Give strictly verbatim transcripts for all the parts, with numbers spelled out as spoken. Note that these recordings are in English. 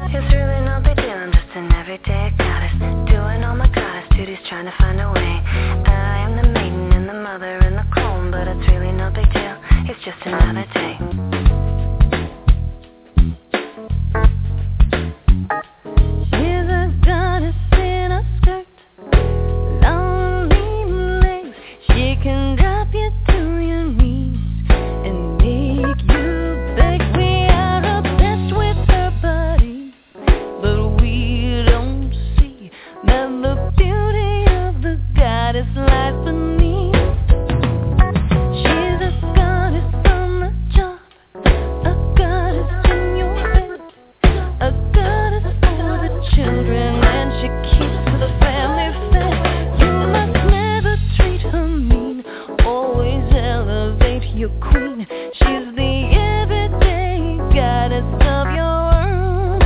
It's really no big deal, I'm just an everyday goddess, doing all my goddess duties, trying to find a way. I am the maiden and the mother and the clone, but it's really no big deal, it's just another day. She's a goddess in a skirt, long lean legs, she can drop you to your knees and make you beg. We are obsessed with her body, but we don't see that the beauty of the goddess lies beneath. She's a goddess on the job, a goddess in your bed, a goddess for the children, and she keeps the family fed. You must never treat her mean, always elevate your queen. She's the everyday goddess of your world.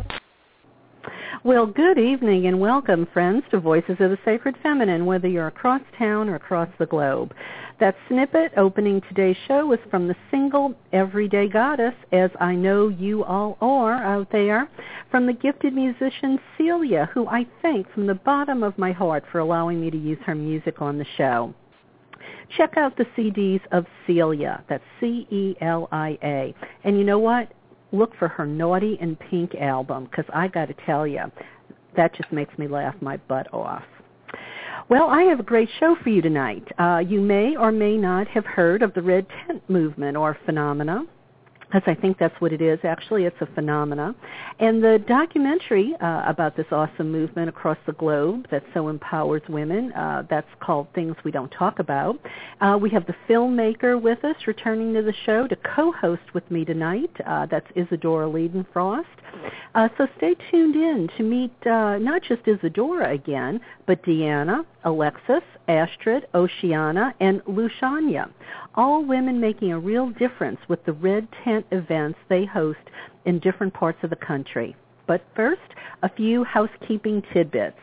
Well, good evening and welcome, friends, to Voices of the Sacred Feminine, whether you're across town or across the globe. That snippet opening today's show was from the single Everyday Goddess, as I know you all are out there, from the gifted musician Celia, who I thank from the bottom of my heart for allowing me to use her music on the show. Check out the C Ds of Celia. That's C E L I A. And you know what? Look for her Naughty and Pink album, because I got to tell you, that just makes me laugh my butt off. Well, I have a great show for you tonight. Uh, you may or may not have heard of the Red Tent Movement or phenomena, because I think that's what it is. Actually, it's a phenomena. And the documentary uh, about this awesome movement across the globe that so empowers women, uh, that's called Things We Don't Talk About. Uh, we have the filmmaker with us returning to the show to co-host with me tonight. Uh, that's Isadora Liedenfrost. Uh, so stay tuned in to meet uh, not just Isadora again, but Deanna, Alexis, Astrid, Oceana, and Luciania, all women making a real difference with the Red Tent events they host in different parts of the country. But first, a few housekeeping tidbits.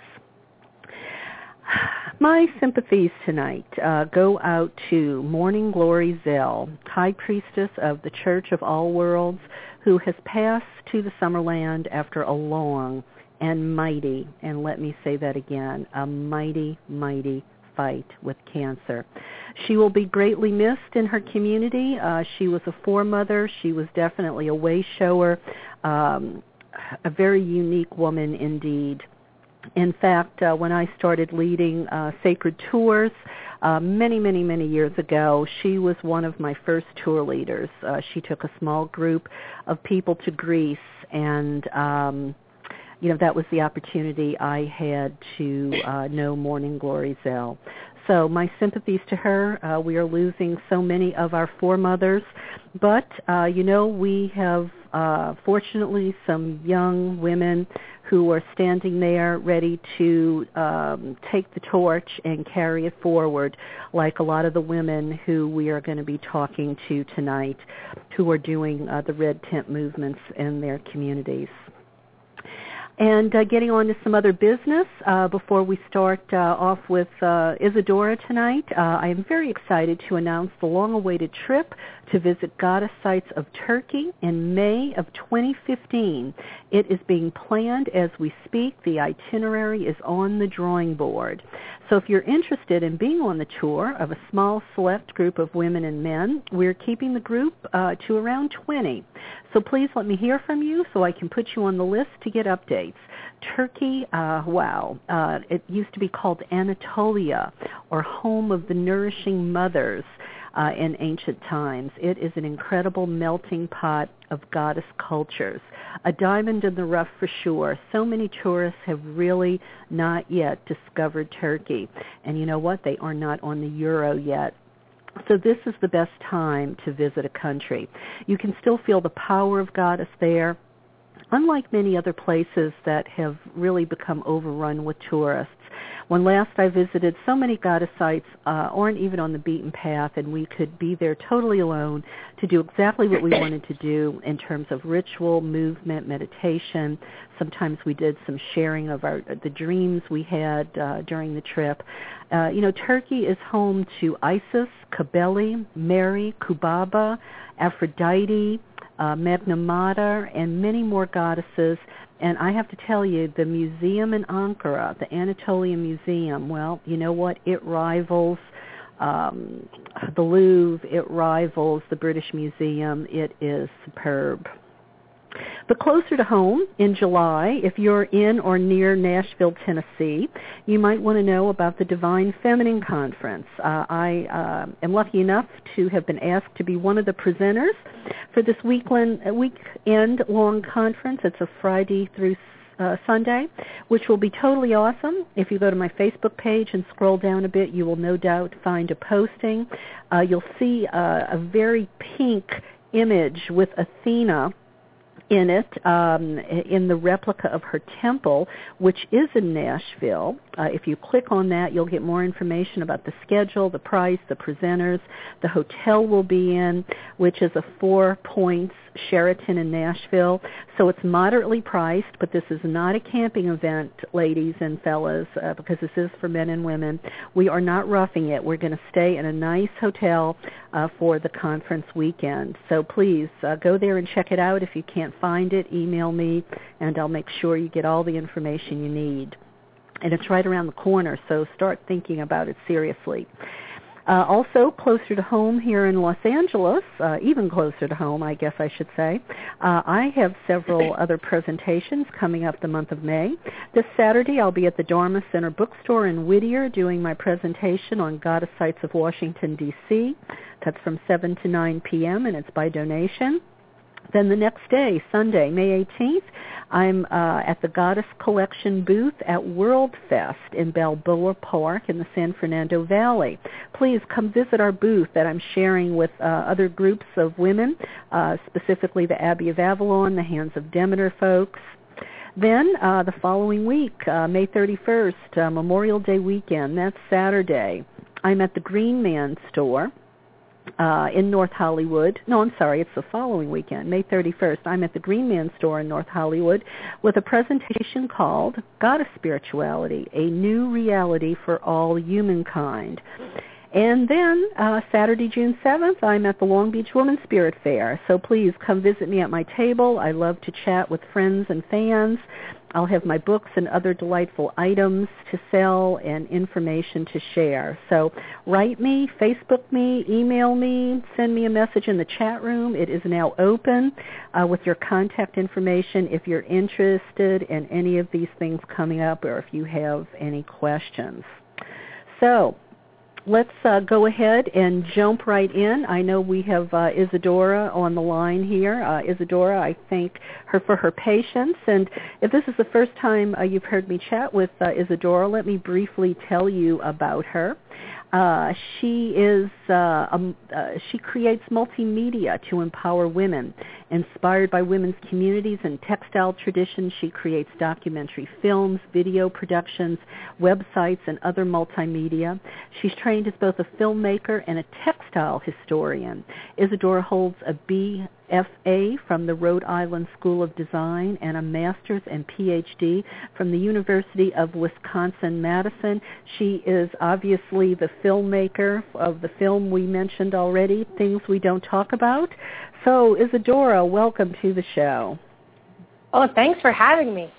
My sympathies tonight uh, go out to Morning Glory Zell, High Priestess of the Church of All Worlds, who has passed to the Summerland after a long and mighty, and let me say that again, a mighty, mighty fight with cancer. She will be greatly missed in her community. Uh, she was a foremother. She was definitely a way shower, um, a very unique woman indeed. In fact, uh, when I started leading uh, Sacred Tours uh, many, many, many years ago, she was one of my first tour leaders. Uh, she took a small group of people to Greece, and um, you know, that was the opportunity I had to uh, know Morning Glory Zell. So my sympathies to her. Uh, we are losing so many of our foremothers, but, uh, you know, we have, uh, fortunately, some young women who are standing there ready to um, take the torch and carry it forward, like a lot of the women who we are going to be talking to tonight, who are doing uh, the Red Tent movements in their communities. And uh, getting on to some other business, uh, before we start uh, off with uh, Isadora tonight, uh, I am very excited to announce the long-awaited trip to visit goddess sites of Turkey in May of twenty fifteen. It is being planned as we speak. The itinerary is on the drawing board. So if you're interested in being on the tour of a small select group of women and men, we're keeping the group uh, to around twenty. So please let me hear from you so I can put you on the list to get updates. Turkey, uh, wow, uh, it used to be called Anatolia, or home of the nourishing mothers uh, in ancient times. It is an incredible melting pot of goddess cultures, a diamond in the rough for sure. So many tourists have really not yet discovered Turkey. And you know what? They are not on the euro yet. So this is the best time to visit a country. You can still feel the power of goddess there, unlike many other places that have really become overrun with tourists. When last I visited, so many goddess sites uh, aren't even on the beaten path, and we could be there totally alone to do exactly what we wanted to do in terms of ritual, movement, meditation. Sometimes we did some sharing of our the dreams we had uh, during the trip. Uh, you know, Turkey is home to Isis, Kybele, Mary, Kubaba, Aphrodite, uh, Magna Mater, and many more goddesses. and I have to tell you, the museum in Ankara, the Anatolia Museum, well, you know what? It rivals um, the Louvre. It rivals the British Museum. It is superb. But closer to home, in July, if you're in or near Nashville, Tennessee, you might want to know about the Divine Feminine Conference. Uh, I uh, am lucky enough to have been asked to be one of the presenters for this weekend, weekend-long conference. It's a Friday through uh, Sunday, which will be totally awesome. If you go to my Facebook page and scroll down a bit, you will no doubt find a posting. Uh, you'll see uh, a very pink image with Athena in it, um, in the replica of her temple, which is in Nashville. Uh, if you click on that, you'll get more information about the schedule, the price, the presenters, the hotel we'll be in, which is a Four Points Sheraton in Nashville. So it's moderately priced, but this is not a camping event, ladies and fellas, uh, because this is for men and women. We are not roughing it. We're going to stay in a nice hotel uh, for the conference weekend. So please uh, go there and check it out. If you can't find it, email me, and I'll make sure you get all the information you need. And it's right around the corner, so start thinking about it seriously. Uh, also, closer to home here in Los Angeles, uh, even closer to home, I guess I should say, uh, I have several other presentations coming up the month of May. This Saturday, I'll be at the Dharma Center Bookstore in Whittier doing my presentation on Goddess Sites of Washington, D C That's from seven to nine p.m., and it's by donation. Then the next day, Sunday, May eighteenth, I'm uh, at the Goddess Collection booth at World Fest in Balboa Park in the San Fernando Valley. Please come visit our booth that I'm sharing with uh, other groups of women, uh, specifically the Abbey of Avalon, the Hands of Demeter folks. Then uh, the following week, uh, May thirty-first, uh, Memorial Day weekend, that's Saturday, I'm at the Green Man store. Uh, in North Hollywood. No, I'm sorry, it's the following weekend, May thirty-first. I'm at the Green Man store in North Hollywood with a presentation called Goddess Spirituality, a New Reality for All Humankind. And then uh, Saturday, June seventh, I'm at the Long Beach Women's Spirit Fair. So please come visit me at my table. I love to chat with friends and fans. I'll have my books and other delightful items to sell and information to share. So write me, Facebook me, email me, send me a message in the chat room. It is now open uh, with your contact information if you're interested in any of these things coming up or if you have any questions. So let's uh, go ahead and jump right in. I know we have uh, Isadora on the line here. Uh, Isadora, I thank her for her patience. And if this is the first time uh, you've heard me chat with uh, Isadora, let me briefly tell you about her. Uh, she is uh, um, uh, she creates multimedia to empower women. Inspired by women's communities and textile traditions, she creates documentary films, video productions, websites, and other multimedia. She's trained as both a filmmaker and a textile historian. Isadora holds a B F A from the Rhode Island School of Design and a master's and P H D from the University of Wisconsin-Madison. She is obviously the filmmaker of the film we mentioned already, Things We Don't Talk About. So, Isadora, welcome to the show. Oh, thanks for having me.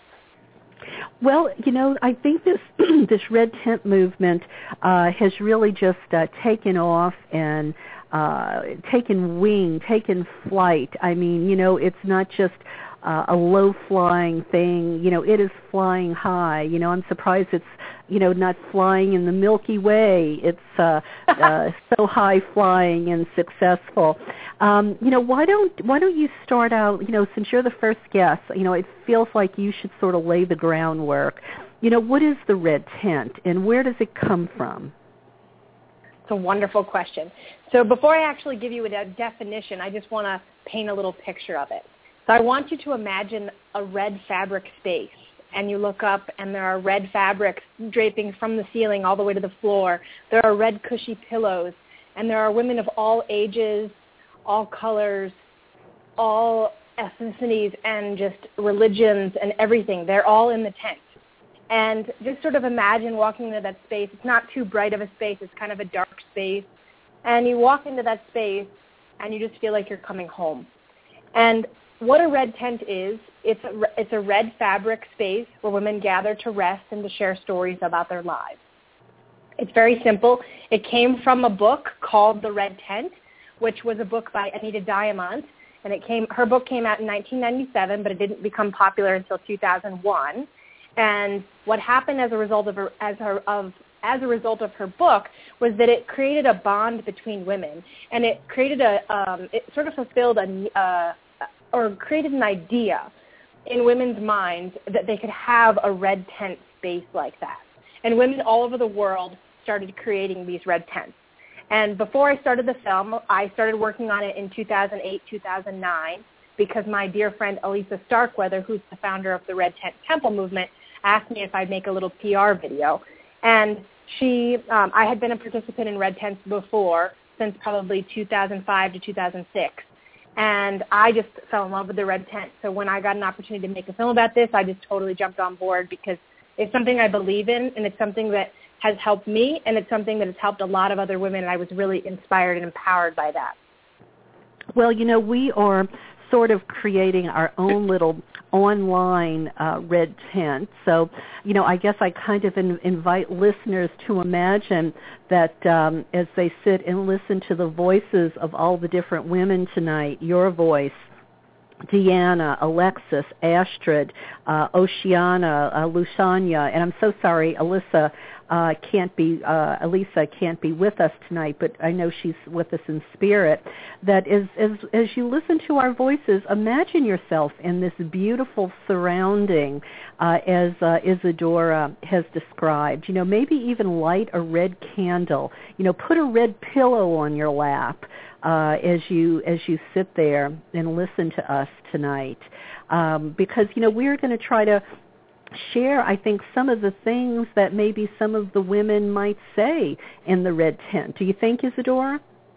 Well, you know, I think this this red tent movement uh, has really just uh, taken off and uh, taken wing, taken flight. I mean, you know, it's not just uh, a low-flying thing. You know, it is flying high. You know, I'm surprised it's, you know, not flying in the Milky Way. It's uh, uh, so high-flying and successful. Um, you know, why don't why don't you start out? You know, since you're the first guest, you know, it feels like you should sort of lay the groundwork. You know, what is the red tent, and where does it come from? It's a wonderful question. So before I actually give you a de- definition, I just want to paint a little picture of it. So I want you to imagine a red fabric space, and you look up, and there are red fabrics draping from the ceiling all the way to the floor. There are red cushy pillows, and there are women of all ages, all colors, all ethnicities, and just religions and everything. They're all in the tent. And just sort of imagine walking into that space. It's not too bright of a space. It's kind of a dark space. And you walk into that space, and you just feel like you're coming home. And what a red tent is, it's a, it's a red fabric space where women gather to rest and to share stories about their lives. It's very simple. It came from a book called The Red Tent, which was a book by Anita Diamant, and it came. Her book came out in nineteen ninety-seven, but it didn't become popular until two thousand one. And what happened as a result of her, as her of as a result of her book was that it created a bond between women, and it created a um, it sort of fulfilled a uh, or created an idea in women's minds that they could have a red tent space like that. And women all over the world started creating these red tents. And before I started the film, I started working on it in two thousand eight, two thousand nine, because my dear friend Elisa Starkweather, who's the founder of the Red Tent Temple movement, asked me if I'd make a little P R video. And she, um, I had been a participant in red tents before, since probably two thousand five to two thousand six. And I just fell in love with the red tent. So when I got an opportunity to make a film about this, I just totally jumped on board because it's something I believe in, and it's something that has helped me, and it's something that has helped a lot of other women, and I was really inspired and empowered by that. Well, you know, we are sort of creating our own little online uh, red tent. So, you know, I guess I kind of in, invite listeners to imagine that um, as they sit and listen to the voices of all the different women tonight, your voice, Deanna, Alexis, Astrid, uh, Oceana, uh, Lusanya, and I'm so sorry, Alyssa uh, can't be, uh, Elisa can't be with us tonight, but I know she's with us in spirit. That is, as as you listen to our voices, imagine yourself in this beautiful surrounding, uh, as uh, Isadora has described. You know, maybe even light a red candle. You know, put a red pillow on your lap. Uh, as you as you sit there and listen to us tonight, um, because you know we're going to try to share, I think, some of the things that maybe some of the women might say in the red tent. Do you think, Isadora?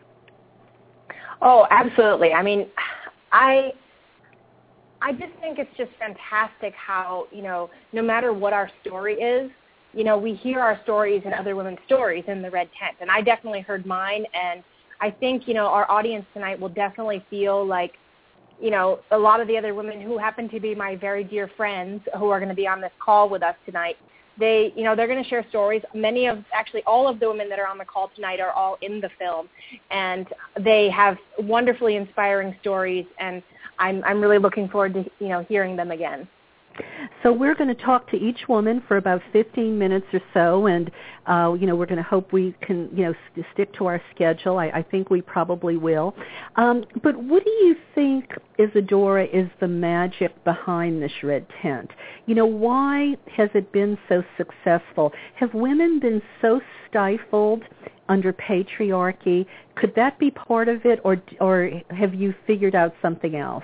Oh, absolutely. I mean, I I just think it's just fantastic how, you know, no matter what our story is, you know, we hear our stories and other women's stories in the red tent, and I definitely heard mine, and I think, you know, our audience tonight will definitely feel like, you know, a lot of the other women who happen to be my very dear friends who are going to be on this call with us tonight, they, you know, they're going to share stories. Many of, actually all of the women that are on the call tonight are all in the film, and they have wonderfully inspiring stories, and I'm, I'm really looking forward to, you know, hearing them again. So we're going to talk to each woman for about fifteen minutes or so, and uh, you know we're going to hope we can you know st- stick to our schedule. I, I think we probably will. Um, but what do you think, Isadora, is the magic behind this red tent? You know, why has it been so successful? Have women been so stifled under patriarchy? Could that be part of it, or or have you figured out something else?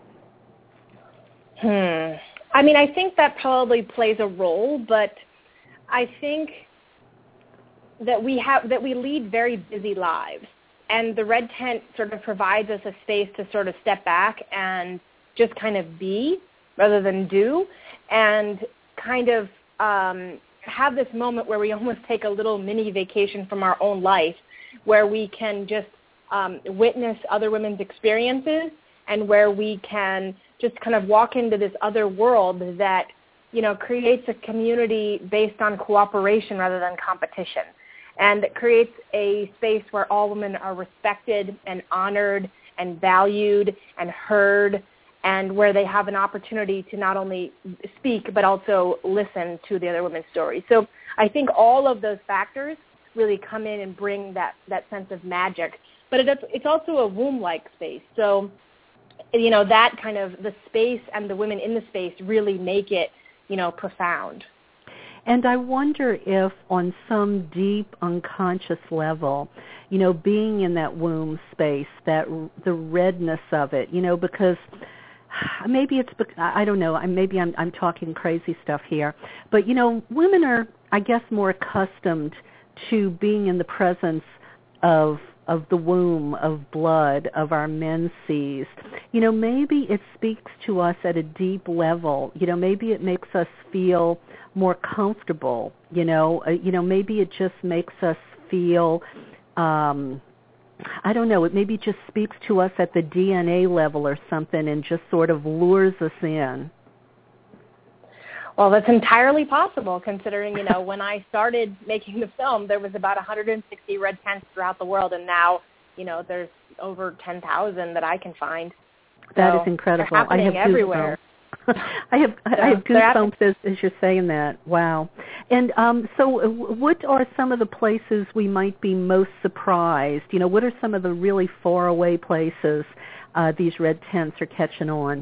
Hmm. I mean, I think that probably plays a role, but I think that we have that we lead very busy lives, and the red tent sort of provides us a space to sort of step back and just kind of be rather than do, and kind of um, have this moment where we almost take a little mini vacation from our own life, where we can just um, witness other women's experiences, and where we can just kind of walk into this other world that, you know, creates a community based on cooperation rather than competition. And it creates a space where all women are respected and honored and valued and heard, and where they have an opportunity to not only speak but also listen to the other women's stories. So I think all of those factors really come in and bring that, that sense of magic. But it, it's also a womb-like space. So, you know, that kind of the space and the women in the space really make it, you know, profound. And I wonder if on some deep unconscious level, you know, being in that womb space, that the redness of it, you know, because maybe it's, I don't know, maybe I'm, I'm talking crazy stuff here, but, you know, women are, I guess, more accustomed to being in the presence of of the womb, of blood, of our menses. You know, maybe it speaks to us at a deep level. You know, maybe it makes us feel more comfortable. You know, uh, you know, maybe it just makes us feel, um, I don't know, it maybe just speaks to us at the D N A level or something and just sort of lures us in. Well, that's entirely possible, considering, you know, when I started making the film, there was about one hundred sixty red tents throughout the world, and now, you know, there's over ten thousand that I can find. That so is incredible. They're happening I have everywhere. I have so I have goosebumps as, as you're saying that. Wow. And um, so what are some of the places we might be most surprised? You know, what are some of the really far away places uh, these red tents are catching on?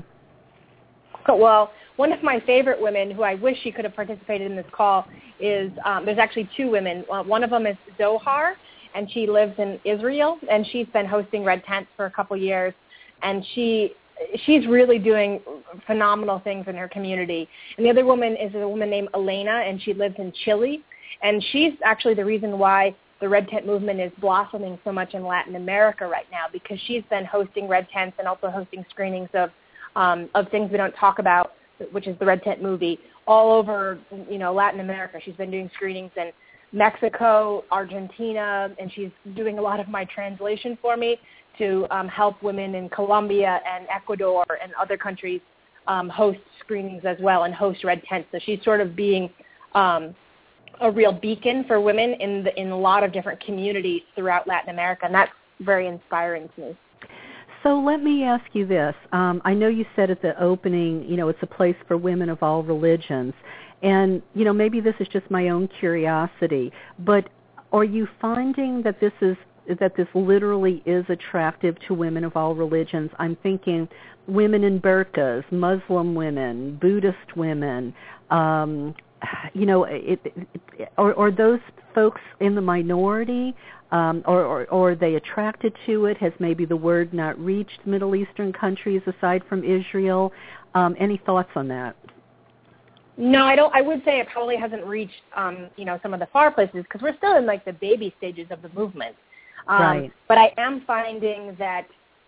Well, one of my favorite women, who I wish she could have participated in this call, is um, there's actually two women. Uh, one of them is Zohar, and she lives in Israel, and she's been hosting red tents for a couple years, and she she's really doing phenomenal things in her community. And the other woman is a woman named Elena, and she lives in Chile, and she's actually the reason why the red tent movement is blossoming so much in Latin America right now, because she's been hosting red tents and also hosting screenings of um, of things we don't talk about, which is the Red Tent movie, all over, you know, Latin America. She's been doing screenings in Mexico, Argentina, and she's doing a lot of my translation for me to um, help women in Colombia and Ecuador and other countries um, host screenings as well and host red tents. So she's sort of being um, a real beacon for women in the, in a lot of different communities throughout Latin America, and that's very inspiring to me. So let me ask you this. Um, I know you said at the opening, you know, it's a place for women of all religions. And, you know, maybe this is just my own curiosity, but are you finding that this is that this literally is attractive to women of all religions? I'm thinking women in burqas, Muslim women, Buddhist women, um, you know, it, it, are, are those folks in the minority? Um, or, or, or are they attracted to it? Has maybe the word not reached Middle Eastern countries aside from Israel? Um, any thoughts on that? No, I don't. I would say it probably hasn't reached, um, you know, some of the far places, because we're still in like the baby stages of the movement. Um, right. But I am finding that,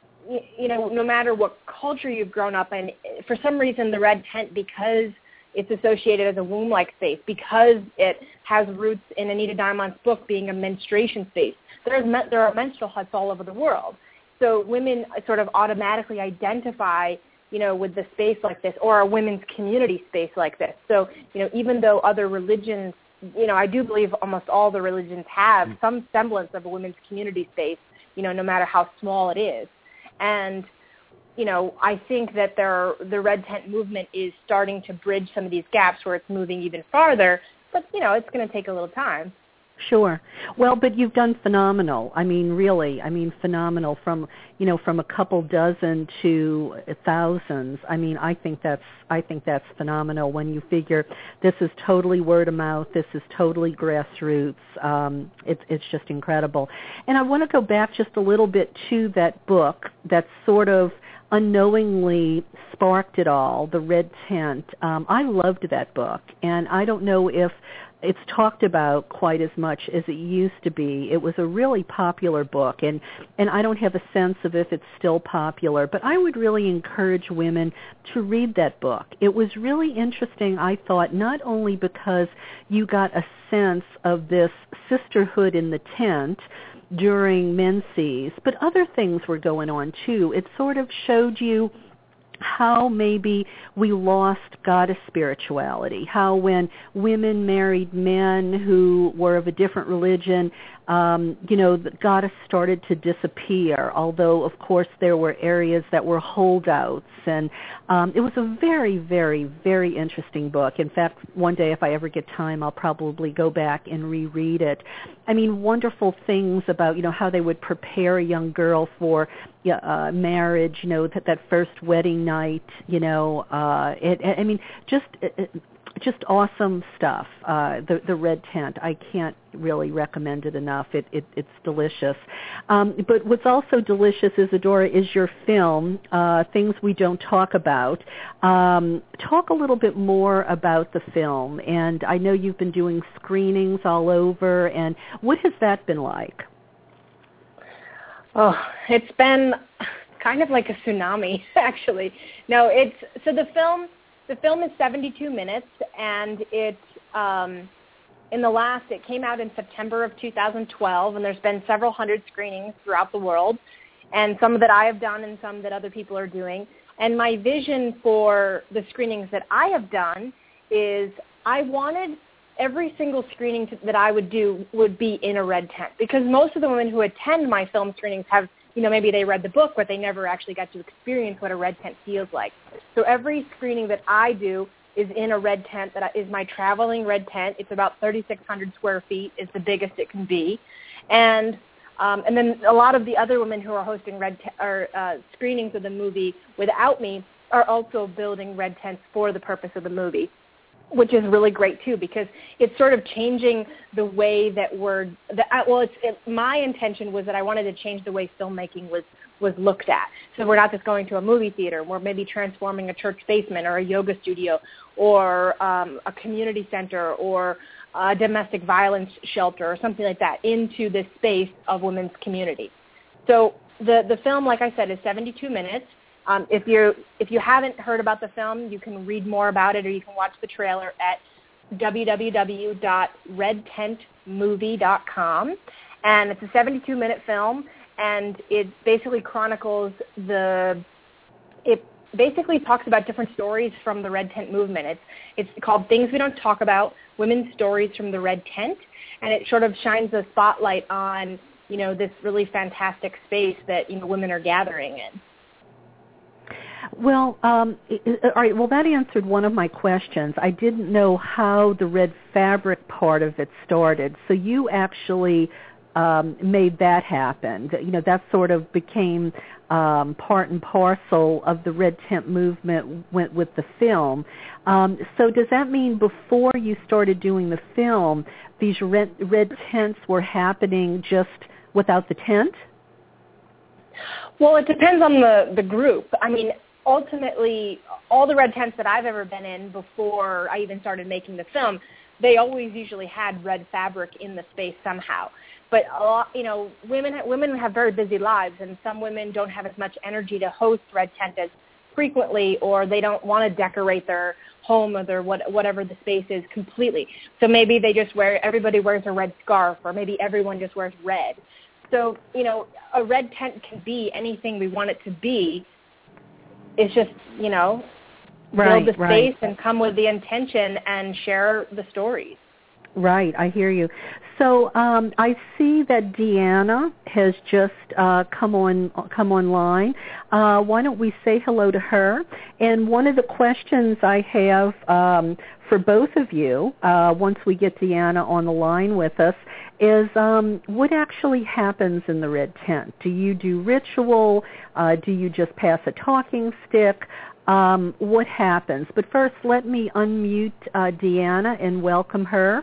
you know, no matter what culture you've grown up in, for some reason the red tent, because it's associated as a womb-like space, because it has roots in Anita Diamant's book being a menstruation space. There's there are menstrual huts all over the world. So women sort of automatically identify, you know, with the space like this, or a women's community space like this. So, you know, even though other religions, you know, I do believe almost all the religions have some semblance of a women's community space, you know, no matter how small it is. And you know, I think that there, the red tent movement is starting to bridge some of these gaps where it's moving even farther, but, you know, it's going to take a little time. Sure. Well, but you've done phenomenal. I mean, really, I mean, phenomenal from, you know, from a couple dozen to thousands. I mean, I think that's, I think that's phenomenal when you figure this is totally word of mouth. This is totally grassroots. Um, it's, it's just incredible. And I want to go back just a little bit to that book that sort of unknowingly sparked it all, The Red Tent. Um, I loved that book, and I don't know if it's talked about quite as much as it used to be. It was a really popular book, and, and I don't have a sense of if it's still popular, but I would really encourage women to read that book. It was really interesting, I thought, not only because you got a sense of this sisterhood in the tent during Menses, but other things were going on too. It sort of showed you how maybe we lost goddess spirituality, how when women married men who were of a different religion, um, you know, the goddess started to disappear, although, of course, there were areas that were holdouts. And um, it was a very, very, very interesting book. In fact, one day, if I ever get time, I'll probably go back and reread it. I mean, wonderful things about, you know, how they would prepare a young girl for uh, marriage, you know, that, that first wedding night, you know, uh, it, I mean, just... It, Just awesome stuff. Uh, the the Red Tent. I can't really recommend it enough. It, it it's delicious. Um, but what's also delicious, Isadora, is your film, uh, Things We Don't Talk About. Um, talk a little bit more about the film. And I know you've been doing screenings all over. And what has that been like? Oh, it's been kind of like a tsunami, actually. No, it's so the film. The film is seventy-two minutes, and it um, in the last, it came out in September of two thousand twelve, and there's been several hundred screenings throughout the world, and some that I have done and some that other people are doing. And my vision for the screenings that I have done is I wanted every single screening to, that I would do would be in a red tent, because most of the women who attend my film screenings have, you know, maybe they read the book, but they never actually got to experience what a red tent feels like. So every screening that I do is in a red tent that is my traveling red tent. It's about thirty-six hundred square feet is the biggest it can be. And um, and then a lot of the other women who are hosting red te- or uh, screenings of the movie without me are also building red tents for the purpose of the movie, which is really great too, because it's sort of changing the way that we're, the, well, it's, it, my intention was that I wanted to change the way filmmaking was, was looked at. So we're not just going to a movie theater, we're maybe transforming a church basement or a yoga studio or um, a community center or a domestic violence shelter or something like that into this space of women's community. So the, the film, like I said, is seventy-two minutes. Um, if you if you haven't heard about the film, you can read more about it, or you can watch the trailer at w w w dot red tent movie dot com. And it's a seventy-two minute film, and it basically chronicles the. It basically talks about different stories from the Red Tent movement. It's it's called Things We Don't Talk About: Women's Stories from the Red Tent, and it sort of shines a spotlight on, you know, this really fantastic space that, you know, women are gathering in. Well, um, all right. Well, that answered one of my questions. I didn't know how the red fabric part of it started. So you actually um, made that happen. You know, that sort of became um, part and parcel of the Red Tent movement went with the film. Um, so does that mean before you started doing the film, these red, red tents were happening just without the tent? Well, it depends on the, the group. I mean, ultimately, all the red tents that I've ever been in before I even started making the film, they always usually had red fabric in the space somehow. But a lot, you know, women women have very busy lives, and some women don't have as much energy to host red tent as frequently, or they don't want to decorate their home or their what, whatever the space is completely. So maybe they just wear everybody wears a red scarf, or maybe everyone just wears red. So, you know, a red tent can be anything we want it to be. It's just, you know, right, build the space right. and come with the intention and share the stories. Right, I hear you. So um, I see that Deanna has just uh, come on come online. Uh, why don't we say hello to her? And one of the questions I have um, for both of you, uh, once we get Deanna on the line with us, is um, what actually happens in the red tent? Do you do ritual? Uh, do you just pass a talking stick? Um, what happens? But first, let me unmute uh, Deanna and welcome her.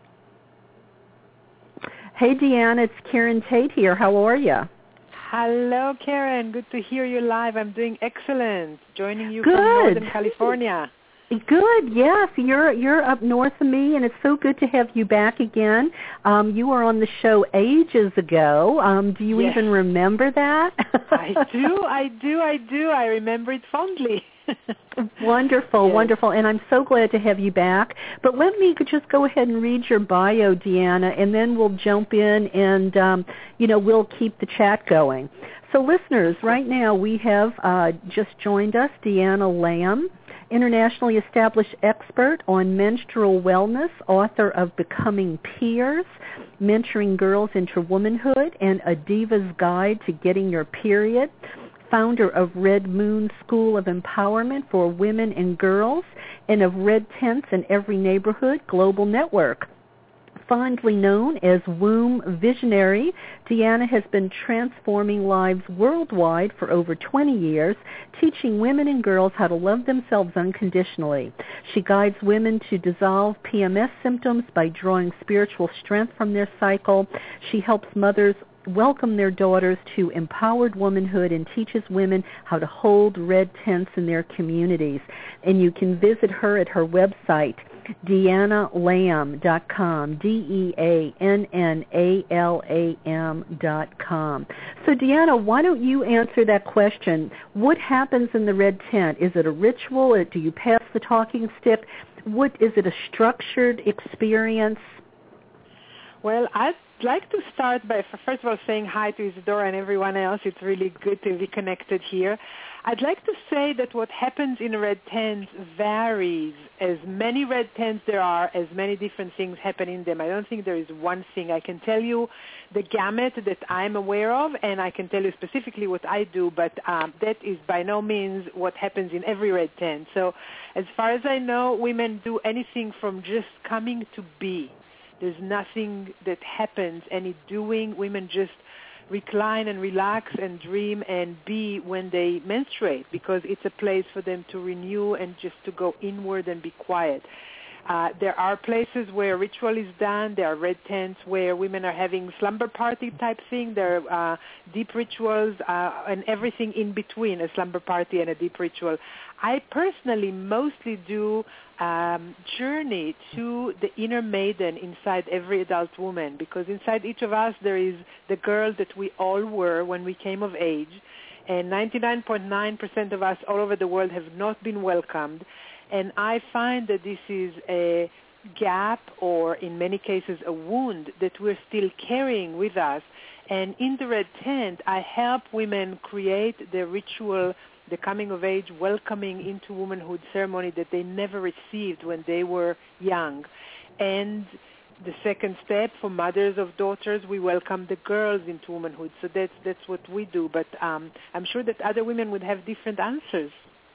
Hey, Deanna, it's Karen Tate here. How are you? Hello, Karen. Good to hear you live. I'm doing excellent. Joining you Good. from Northern California. Good, yes. You're you're up north of me, and it's so good to have you back again. Um, you were on the show ages ago. Um, do you yes. even remember that? I do, I do, I do. I remember it fondly. Wonderful, yes. wonderful, and I'm so glad to have you back. But let me just go ahead and read your bio, Deanna, and then we'll jump in and, um, you know, we'll keep the chat going. So listeners, right now we have uh, just joined us Deanna Lamb, internationally established expert on menstrual wellness, author of Becoming Peers, Mentoring Girls into Womanhood, and A Diva's Guide to Getting Your Period, founder of Red Moon School of Empowerment for Women and Girls, and of Red Tents in Every Neighborhood Global Network. Fondly known as Womb Visionary, Deanna has been transforming lives worldwide for over twenty years, teaching women and girls how to love themselves unconditionally. She guides women to dissolve P M S symptoms by drawing spiritual strength from their cycle. She helps mothers welcome their daughters to empowered womanhood and teaches women how to hold red tents in their communities. And you can visit her at her website, deanna lamb dot com, D E A N N A L A M dot com. So Deanna, why don't you answer that question? What happens in the red tent? Is it a ritual? Do you pass the talking stick? What is it, a structured experience? Well, I'd like to start by, first of all, saying hi to Isadora and everyone else. It's really good to be connected here. I'd like to say that what happens in red tents varies. As many red tents there are, as many different things happen in them. I don't think there is one thing. I can tell you the gamut that I'm aware of, and I can tell you specifically what I do, but um, that is by no means what happens in every red tent. So as far as I know, women do anything from just coming to be. There's nothing that happens, any doing. Women just recline and relax and dream and be when they menstruate, because it's a place for them to renew and just to go inward and be quiet. Uh, there are places where ritual is done. There are red tents where women are having slumber party type thing. There are uh, deep rituals uh, and everything in between a slumber party and a deep ritual. I personally mostly do um, journey to the inner maiden inside every adult woman, because inside each of us there is the girl that we all were when we came of age, and ninety-nine point nine percent of us all over the world have not been welcomed. And I find that this is a gap, or in many cases a wound, that we're still carrying with us. And in the red tent, I help women create the ritual, the coming of age, welcoming into womanhood ceremony that they never received when they were young. And the second step, for mothers of daughters, we welcome the girls into womanhood. So that's that's what we do. But um, I'm sure that other women would have different answers.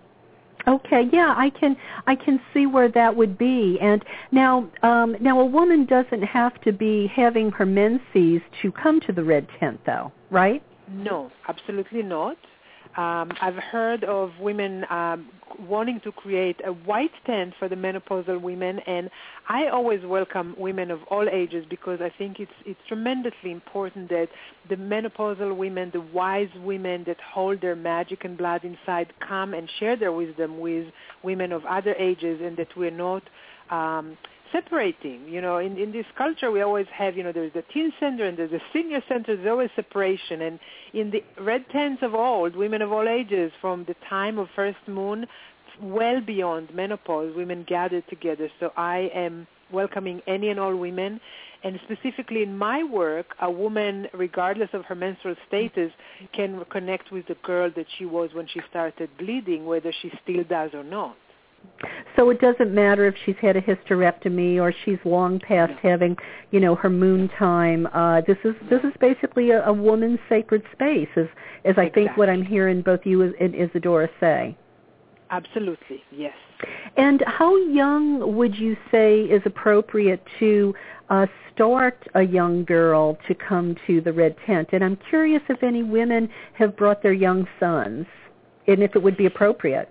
Okay, yeah, I can I can see where that would be. And now um, now a woman doesn't have to be having her menses to come to the red tent, though, right? No, absolutely not. Um, I've heard of women um, wanting to create a white tent for the menopausal women, and I always welcome women of all ages, because I think it's it's tremendously important that the menopausal women, the wise women that hold their magic and blood inside, come and share their wisdom with women of other ages, and that we're not um, separating. You know, in, in this culture we always have, you know, there's the teen center and there's the senior center, there's always separation. And in the red tents of old, women of all ages, from the time of first moon well beyond menopause, women gathered together. So I am welcoming any and all women. And specifically in my work, a woman, regardless of her menstrual status, can connect with the girl that she was when she started bleeding, whether she still does or not. So it doesn't matter if she's had a hysterectomy or she's long past no. having, you know, her moon time. Uh, this is this is basically a, a woman's sacred space, as as I exactly. think what I'm hearing both you and Isadora say. Absolutely, yes. And how young would you say is appropriate to uh, start a young girl to come to the red tent? And I'm curious if any women have brought their young sons, and if it would be appropriate.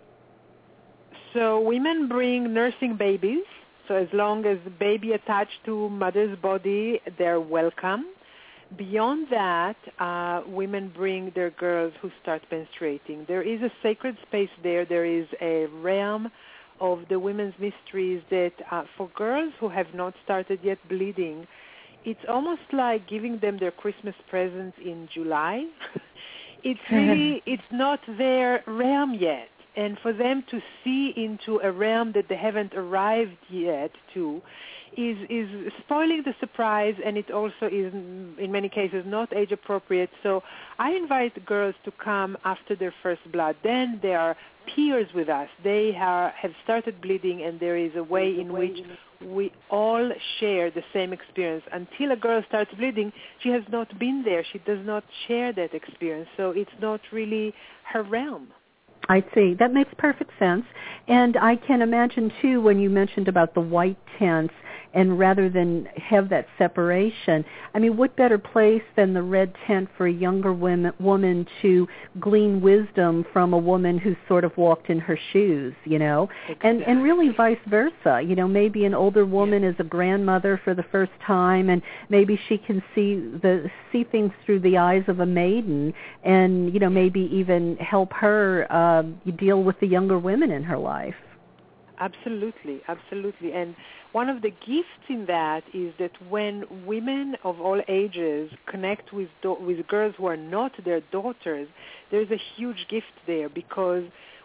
So women bring nursing babies. So as long as the baby attached to mother's body, they're welcome. Beyond that, uh, women bring their girls who start menstruating. There is a sacred space there. There is a realm of the women's mysteries that uh, for girls who have not started yet bleeding, it's almost like giving them their Christmas presents in July. It's really, it's not their realm yet. And for them to see into a realm that they haven't arrived yet to is is spoiling the surprise, and it also is, in many cases, not age-appropriate. So I invite girls to come after their first blood. Then they are peers with us. They are, have started bleeding, and there is a way in which we all share the same experience. Until a girl starts bleeding, she has not been there. She does not share that experience. So it's not really her realm. I see. That makes perfect sense. And I can imagine, too, when you mentioned about the white tents, and rather than have that separation, I mean, what better place than the red tent for a younger women, woman to glean wisdom from a woman who's sort of walked in her shoes, you know? Exactly. And and really vice versa. You know, maybe an older woman yeah. is a grandmother for the first time, and maybe she can see the see things through the eyes of a maiden, and, you know, maybe even help her uh, deal with the younger women in her life. Absolutely, absolutely. And one of the gifts in that is that when women of all ages connect with do- with girls who are not their daughters, there's a huge gift there, because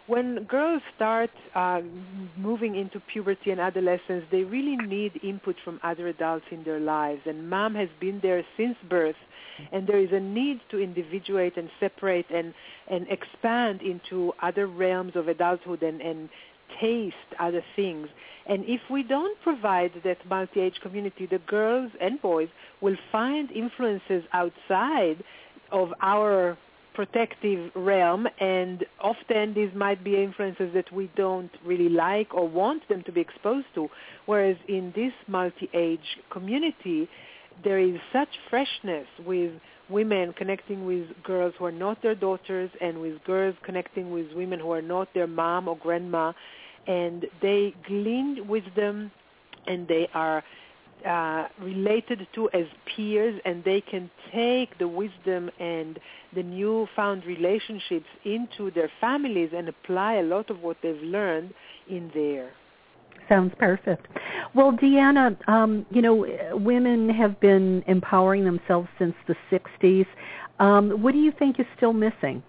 when girls start uh, moving into puberty and adolescence, they really need input from other adults in their lives. And mom has been there since birth, and there is a need to individuate and separate and, and expand into other realms of adulthood and, and taste other things. And if we don't provide that multi-age community, the girls and boys will find influences outside of our protective realm, and often these might be influences that we don't really like or want them to be exposed to, whereas in this multi-age community, there is such freshness with women connecting with girls who are not their daughters and with girls connecting with women who are not their mom or grandma, and they glean wisdom and they are uh, related to as peers, and they can take the wisdom and the newfound relationships into their families and apply a lot of what they've learned in there. Sounds perfect. Well, Deanna, um, you know, women have been empowering themselves since the sixties. Um, what do you think is still missing?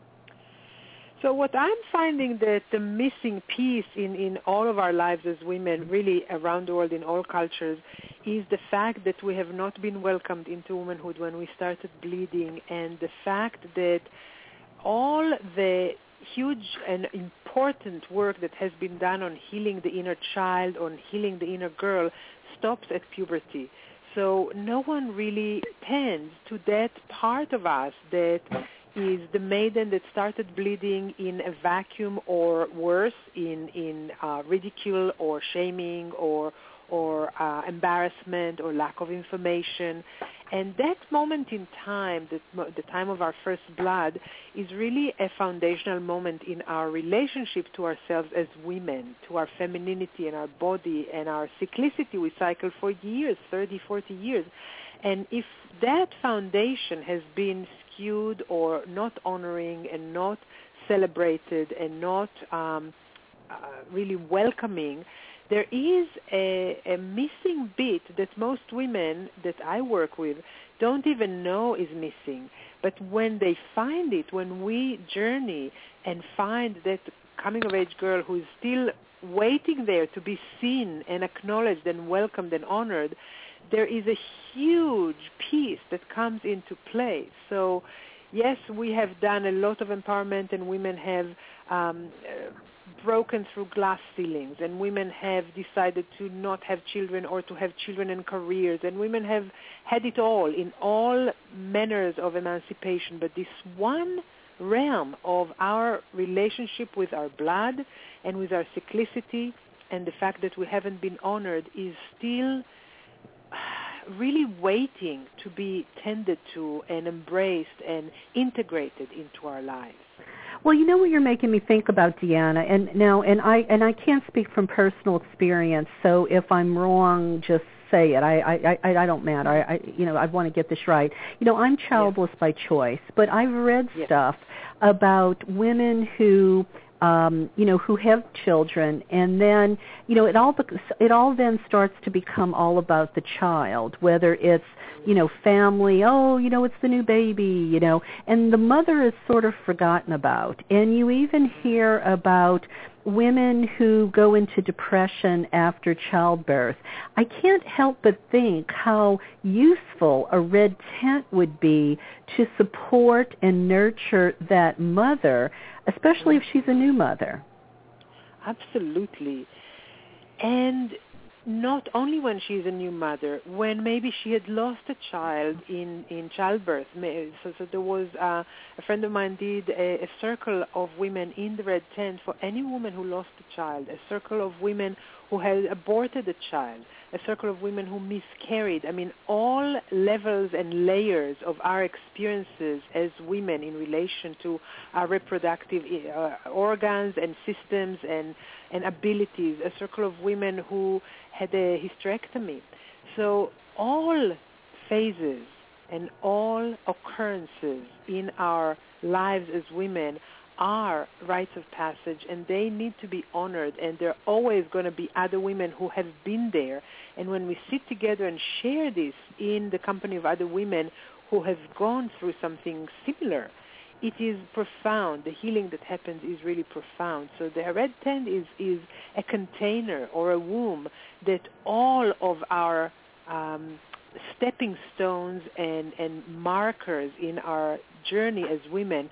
So what I'm finding that the missing piece in, in all of our lives as women, really around the world in all cultures, is the fact that we have not been welcomed into womanhood when we started bleeding, and the fact that all the huge and important work that has been done on healing the inner child, on healing the inner girl, stops at puberty. So no one really tends to that part of us that is the maiden that started bleeding in a vacuum, or worse, in in uh, ridicule or shaming or or uh, embarrassment or lack of information. And that moment in time, the, the time of our first blood, is really a foundational moment in our relationship to ourselves as women, to our femininity and our body and our cyclicity. We cycle for years, thirty, forty years. And if that foundation has been skewed or not honoring and not celebrated and not um, uh, really welcoming, there is a, a missing bit that most women that I work with don't even know is missing. But when they find it, when we journey and find that coming-of-age girl who is still waiting there to be seen and acknowledged and welcomed and honored, there is a huge piece that comes into play. So, yes, we have done a lot of empowerment, and women have um, uh, broken through glass ceilings, and women have decided to not have children or to have children and careers, and women have had it all in all manners of emancipation. But this one realm of our relationship with our blood and with our cyclicity and the fact that we haven't been honored is still really waiting to be tended to and embraced and integrated into our lives. Well, you know what you're making me think about, Deanna, and now, and I and I can't speak from personal experience. So if I'm wrong, just say it. I I I, I don't matter. I, I you know I want to get this right. You know, I'm childless yes. by choice, but I've read yes. stuff about women who. Um, you know, who have children, and then, you know, it all it all then starts to become all about the child, whether it's, you know, family, oh, you know, it's the new baby, you know, and the mother is sort of forgotten about. And you even hear about women who go into depression after childbirth. I can't help but think how useful a red tent would be to support and nurture that mother, especially if she's a new mother. Absolutely. And not only when she's a new mother, when maybe she had lost a child in, in childbirth. So, so there was uh, a friend of mine did a, a circle of women in the red tent for any woman who lost a child, a circle of women who had aborted a child, a circle of women who miscarried. I mean, all levels and layers of our experiences as women in relation to our reproductive uh, organs and systems and, and abilities, a circle of women who had a hysterectomy. So all phases and all occurrences in our lives as women are rites of passage, and they need to be honored, and there are always going to be other women who have been there. And when we sit together and share this in the company of other women who have gone through something similar, it is profound. The healing that happens is really profound. So the red tent is, is a container or a womb that all of our um, stepping stones and, and markers in our journey as women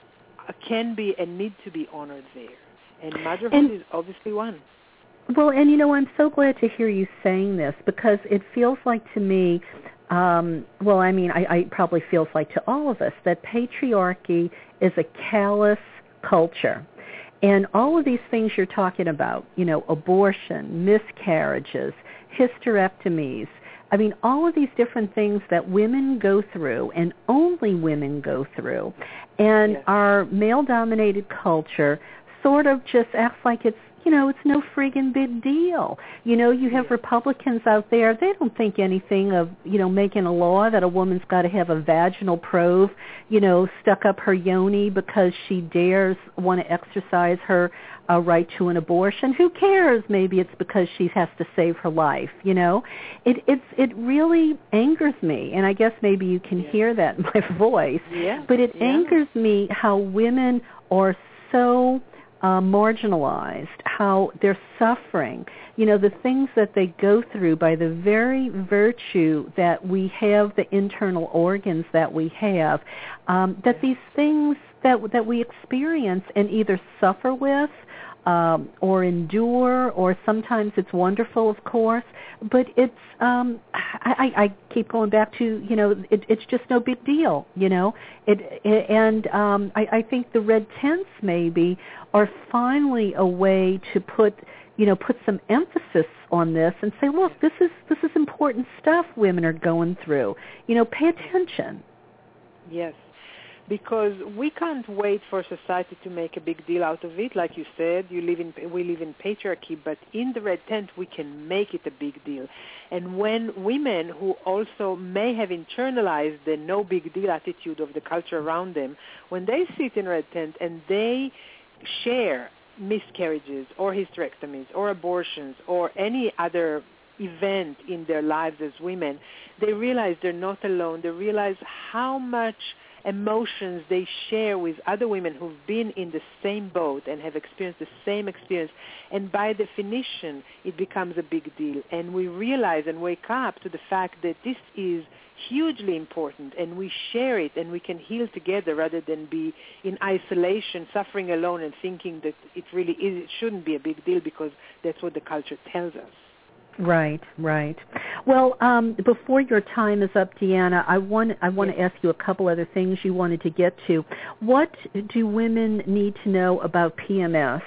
can be and need to be honored there. And motherhood and, is obviously one. Well, and you know, I'm so glad to hear you saying this, because it feels like to me, um, well, I mean, I, I probably feels like to all of us, that patriarchy is a callous culture. And all of these things you're talking about, you know, abortion, miscarriages, hysterectomies, I mean, all of these different things that women go through, and only women go through, and yes. our male-dominated culture sort of just acts like it's, you know, it's no friggin' big deal. You know, you have yes. Republicans out there, they don't think anything of, you know, making a law that a woman's got to have a vaginal probe, you know, stuck up her yoni because she dares want to exercise her uh, right to an abortion. Who cares? Maybe it's because she has to save her life, you know. It it's it really angers me, and I guess maybe you can yes. hear that in my voice, yeah. but it yeah. angers me how women are so Uh, marginalized, how they're suffering, you know, the things that they go through by the very virtue that we have the internal organs that we have, um, that these things that that we experience and either suffer with um, or endure, or sometimes it's wonderful, of course, but it's, um, I, I keep going back to, you know, it, it's just no big deal, you know, it, it and um, I, I think the red tents maybe are finally a way to put, you know, put some emphasis on this and say, look, this is this is important stuff women are going through. You know, pay attention. Yes, because we can't wait for society to make a big deal out of it. Like you said, you live in we live in patriarchy, but in the red tent we can make it a big deal. And when women who also may have internalized the no big deal attitude of the culture around them, when they sit in red tent and they share miscarriages or hysterectomies or abortions or any other event in their lives as women, they realize they're not alone. They realize how much emotions they share with other women who've been in the same boat and have experienced the same experience. And by definition, it becomes a big deal. And we realize and wake up to the fact that this is hugely important, and we share it, and we can heal together rather than be in isolation, suffering alone, and thinking that it really is, it shouldn't be a big deal because that's what the culture tells us. Right, right. Well, um, before your time is up, Deanna, I want I want yes. to ask you a couple other things you wanted to get to. What do women need to know about P M S?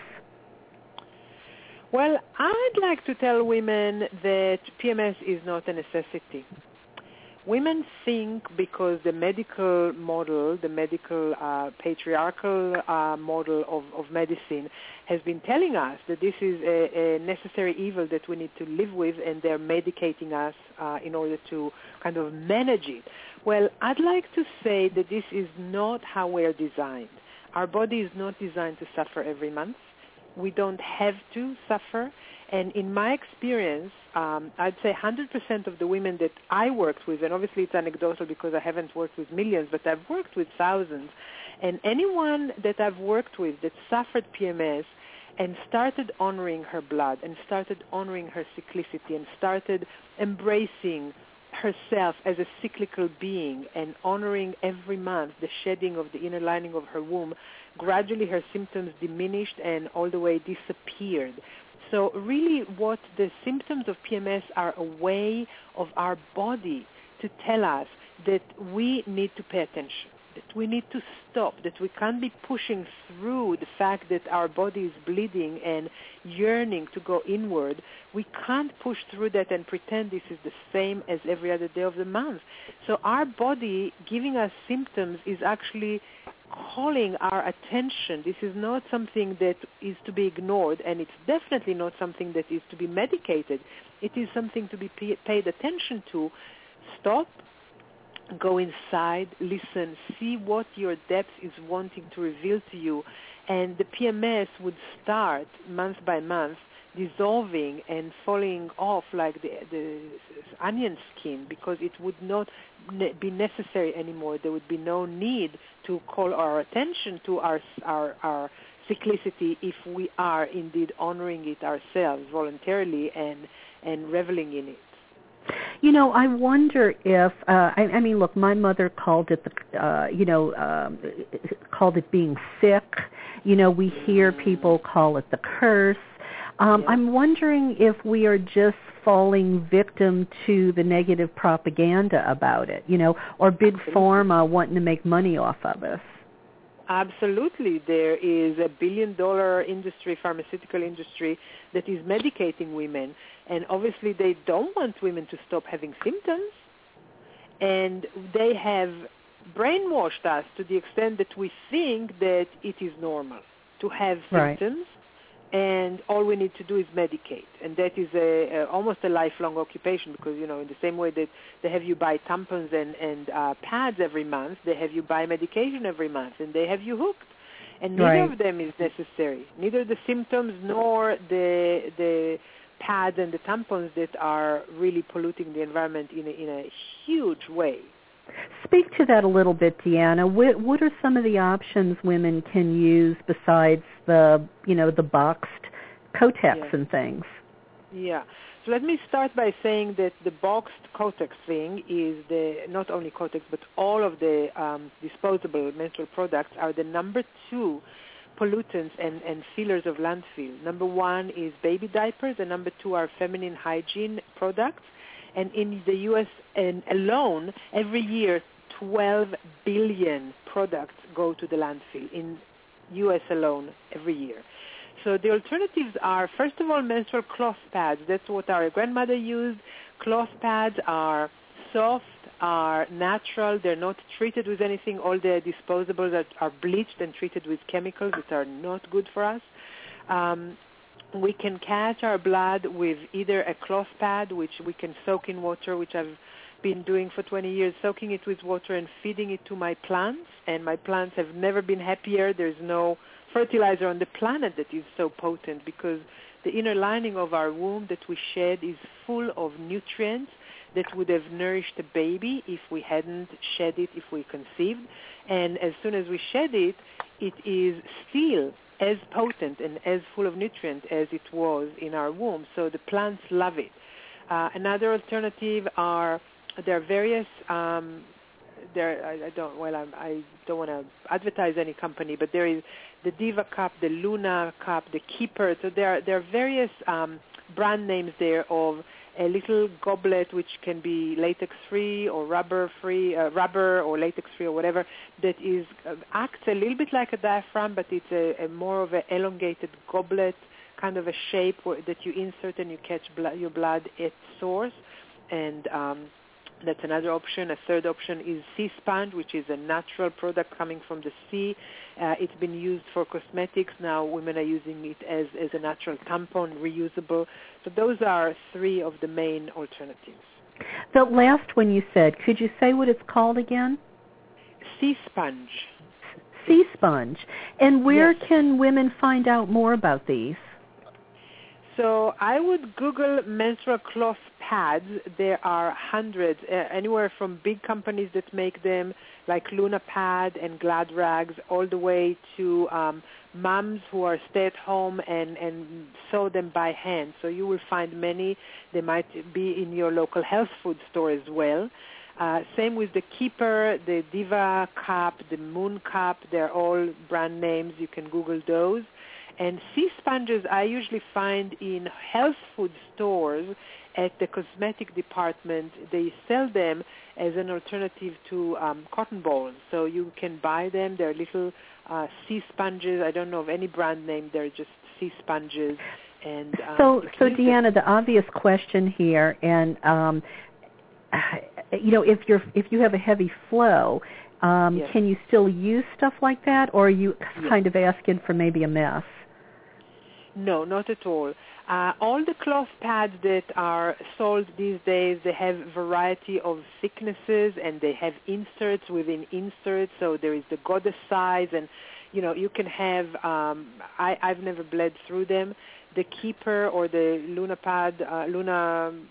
Well, I'd like to tell women that P M S is not a necessity. Women think because the medical model, the medical uh, patriarchal uh, model of, of medicine has been telling us that this is a, a necessary evil that we need to live with, and they're medicating us uh, in order to kind of manage it. Well, I'd like to say that this is not how we're designed. Our body is not designed to suffer every month. We don't have to suffer. And in my experience, um, I'd say one hundred percent of the women that I worked with, and obviously it's anecdotal because I haven't worked with millions, but I've worked with thousands, and anyone that I've worked with that suffered P M S and started honoring her blood and started honoring her cyclicity and started embracing herself as a cyclical being and honoring every month the shedding of the inner lining of her womb, gradually her symptoms diminished and all the way disappeared. So really what the symptoms of P M S are a way of our body to tell us that we need to pay attention, that we need to stop, that we can't be pushing through the fact that our body is bleeding and yearning to go inward. We can't push through that and pretend this is the same as every other day of the month. So our body giving us symptoms is actually calling our attention. This is not something that is to be ignored, and it's definitely not something that is to be medicated. It is something to be paid attention to. Stop, go inside, listen, see what your depth is wanting to reveal to you, and the P M S would start month by month dissolving and falling off like the, the onion skin because it would not ne- be necessary anymore. There would be no need to call our attention to our our, our cyclicity if we are indeed honoring it ourselves voluntarily and, and reveling in it. You know, I wonder if, uh, I, I mean, look, my mother called it, the, uh, you know, um, called it being sick. You know, we hear people call it the curse. Um, Yeah. I'm wondering if we are just falling victim to the negative propaganda about it, you know, or big Absolutely. pharma wanting to make money off of us. Absolutely. There is a billion-dollar industry, pharmaceutical industry, that is medicating women, and obviously they don't want women to stop having symptoms, and they have brainwashed us to the extent that we think that it is normal to have Right. symptoms, and all we need to do is medicate, and that is a, a almost a lifelong occupation because, you know, in the same way that they have you buy tampons and, and uh, pads every month, they have you buy medication every month, and they have you hooked. And neither Right. of them is necessary, neither the symptoms nor the the pads and the tampons that are really polluting the environment in a, in a huge way. Speak to that a little bit, Deanna. What, what are some of the options women can use besides the, you know, the boxed Kotex Yeah. and things? Yeah. So let me start by saying that the boxed Kotex thing is the, not only Kotex, but all of the um, disposable menstrual products are the number two pollutants and, and fillers of landfill. Number one is baby diapers, and number two are feminine hygiene products. And in the U S and alone, every year, twelve billion products go to the landfill in U S alone every year. So the alternatives are, first of all, menstrual cloth pads. That's what our grandmother used. Cloth pads are soft, are natural. They're not treated with anything. All the disposables are, are bleached and treated with chemicals that are not good for us. Um, we can catch our blood with either a cloth pad, which we can soak in water, which I've been doing for twenty years, soaking it with water and feeding it to my plants. And my plants have never been happier. There's no fertilizer on the planet that is so potent because the inner lining of our womb that we shed is full of nutrients that would have nourished a baby if we hadn't shed it, if we conceived. And as soon as we shed it, it is still as potent and as full of nutrients as it was in our womb. So the plants love it. Uh, another alternative are, there are various, um, there, I, I don't, well, I'm, I don't want to advertise any company, but there is the Diva Cup, the Luna Cup, the Keeper. So there are, there are various um, brand names there of a little goblet which can be latex-free or rubber-free, uh, rubber or latex-free or whatever, that is uh, acts a little bit like a diaphragm, but it's a, a more of an elongated goblet, kind of a shape where, that you insert and you catch blood, your blood at source. And um, that's another option. A third option is Sea Sponge, which is a natural product coming from the sea. Uh, it's been used for cosmetics. Now women are using it as, as a natural tampon, reusable. So those are three of the main alternatives. The last one you said, could you say what it's called again? Sea Sponge. Sea Sponge. And where Yes. can women find out more about these? So I would Google menstrual cloth pads. There are hundreds, uh, anywhere from big companies that make them, like Luna Pad and Glad Rags, all the way to um, moms who are stay-at-home and, and sew them by hand. So you will find many. They might be in your local health food store as well. Uh, same with the Keeper, the Diva Cup, the Moon Cup. They're all brand names. You can Google those. And sea sponges I usually find in health food stores at the cosmetic department. They sell them as an alternative to um, cotton balls. So you can buy them. They're little uh, sea sponges. I don't know of any brand name. They're just sea sponges. And um, So, so them. Deanna, the obvious question here, and um, you know, if you're if you have a heavy flow, um, Yes. can you still use stuff like that, or are you Yes. kind of asking for maybe a mess? No, not at all. Uh, all the cloth pads that are sold these days, they have variety of thicknesses and they have inserts within inserts. So there is the goddess size, and you know you can have. Um, I, I've never bled through them. The Keeper or the Luna Pad, uh, Luna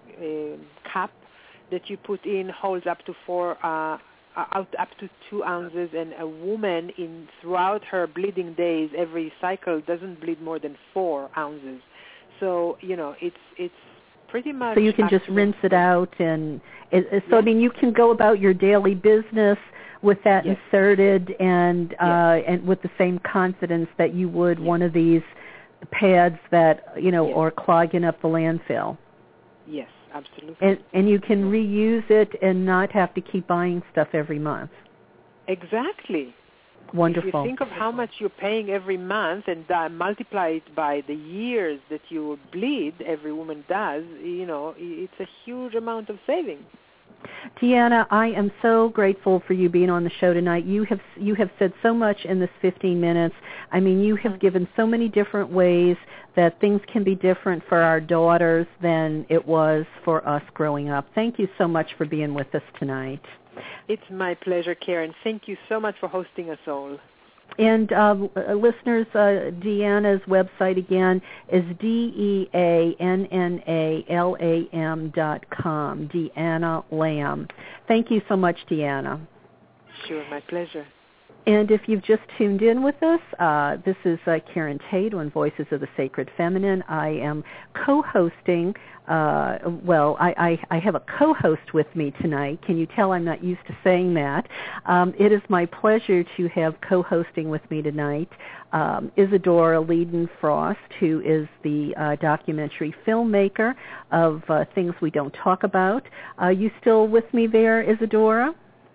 uh, cup that you put in holds up to four, uh, out up to two ounces, and a woman in throughout her bleeding days, every cycle doesn't bleed more than four ounces. So you know, it's it's pretty much. So you can just rinse it out, and it, so yeah. I mean, you can go about your daily business with that yes. inserted, and uh, yes. and with the same confidence that you would yes. one of these pads that you know yes. are clogging up the landfill. Yes, absolutely. And and you can reuse it and not have to keep buying stuff every month. Exactly. Wonderful. If you think of how much you're paying every month and uh, multiply it by the years that you bleed, every woman does, you know, it's a huge amount of savings. Deanna, I am so grateful for you being on the show tonight. You have you have said so much in this fifteen minutes. I mean, you have given so many different ways that things can be different for our daughters than it was for us growing up. Thank you so much for being with us tonight. It's my pleasure, Karen. Thank you so much for hosting us all. And uh, listeners, uh, Deanna's website again is D E A N N A L A M dot com, Deanna Lamb. Thank you so much, Deanna. Sure, my pleasure. And if you've just tuned in with us, uh, this is uh, Karen Tate on Voices of the Sacred Feminine. I am co-hosting, uh, well, I, I, I have a co-host with me tonight. Can you tell I'm not used to saying that? Um, it is my pleasure to have co-hosting with me tonight um, Isadora Leiden-Frost, who is the uh, documentary filmmaker of uh, Things We Don't Talk About. Are you still with me there, Isadora?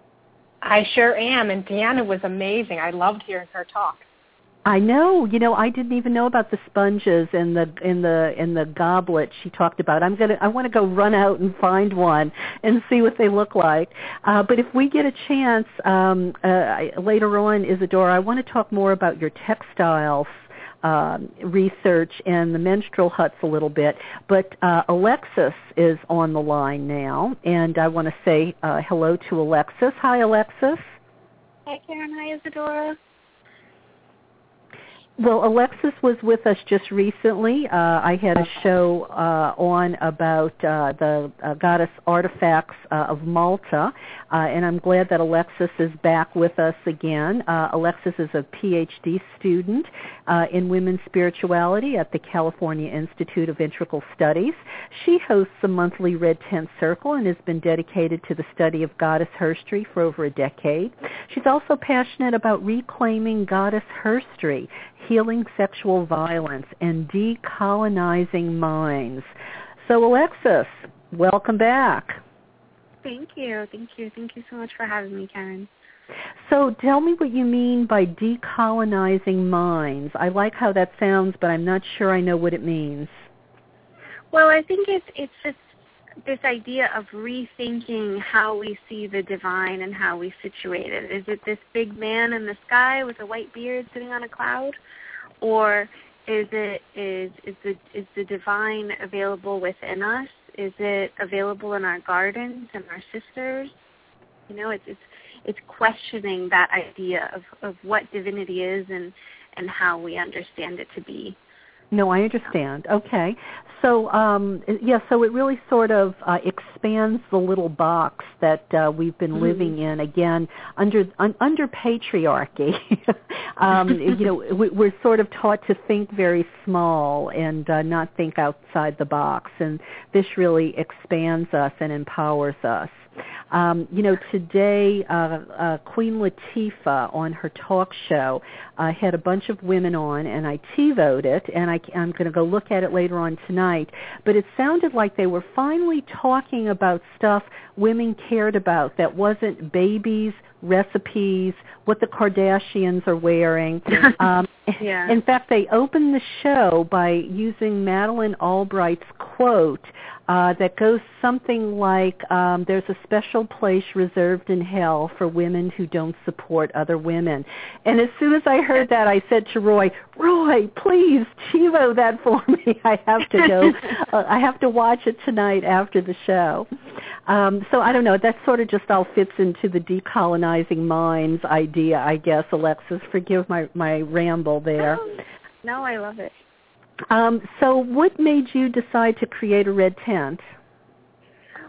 I sure am, and Deanna was amazing. I loved hearing her talk. I know. You know, I didn't even know about the sponges and the in the in the goblet she talked about. I'm gonna. I want to go run out and find one and see what they look like. Uh, but if we get a chance um, uh, later on, Isadora, I want to talk more about your textiles Um, research and the menstrual huts a little bit. But uh, Alexis is on the line now, and I want to say uh, hello to Alexis. Hi, Alexis. Hi, Karen. Hi, Isadora. Well, Alexis was with us just recently. Uh, I had a show uh, on about uh, the uh, goddess artifacts uh, of Malta, uh, and I'm glad that Alexis is back with us again. Uh, Alexis is a P H D student uh, in women's spirituality at the California Institute of Integral Studies. She hosts a monthly Red Tent Circle and has been dedicated to the study of goddess herstory for over a decade. She's also passionate about reclaiming goddess herstory, healing sexual violence, and decolonizing minds. So, Alexis, welcome back. Thank you. Thank you. Thank you so much for having me, Karen. So tell me what you mean by decolonizing minds. I like how that sounds, but I'm not sure I know what it means. Well, I think it's it's just this idea of rethinking how we see the divine and how we situate it. Is it this big man in the sky with a white beard sitting on a cloud? Or is it is is the is the divine available within us? Is it available in our gardens and our sisters? You know, it's it's it's questioning that idea of, of what divinity is and, and how we understand it to be. No, I understand. Okay. So, um, yeah, so it really sort of uh, expands the little box that uh, we've been mm-hmm. living in, again, under un, under patriarchy. um, you know, we, we're sort of taught to think very small and uh, not think outside the box, and this really expands us and empowers us. Um, you know, today uh, uh, Queen Latifah on her talk show uh, had a bunch of women on, and I TiVoed it, and I, I'm going to go look at it later on tonight. But it sounded like they were finally talking about stuff women cared about that wasn't babies, recipes, what the Kardashians are wearing. Um, yeah. In fact, they opened the show by using Madeleine Albright's quote uh, that goes something like, um, there's a special place reserved in hell for women who don't support other women. And as soon as I heard that, I said to Roy, Roy, please TiVo that for me. I have to go. uh, I have to watch it tonight after the show. Um, so I don't know. That sort of just all fits into the decolonizing minds idea, I guess. Alexis, forgive my, my ramble there. No, no, I love it. Um, so what made you decide to create a red tent?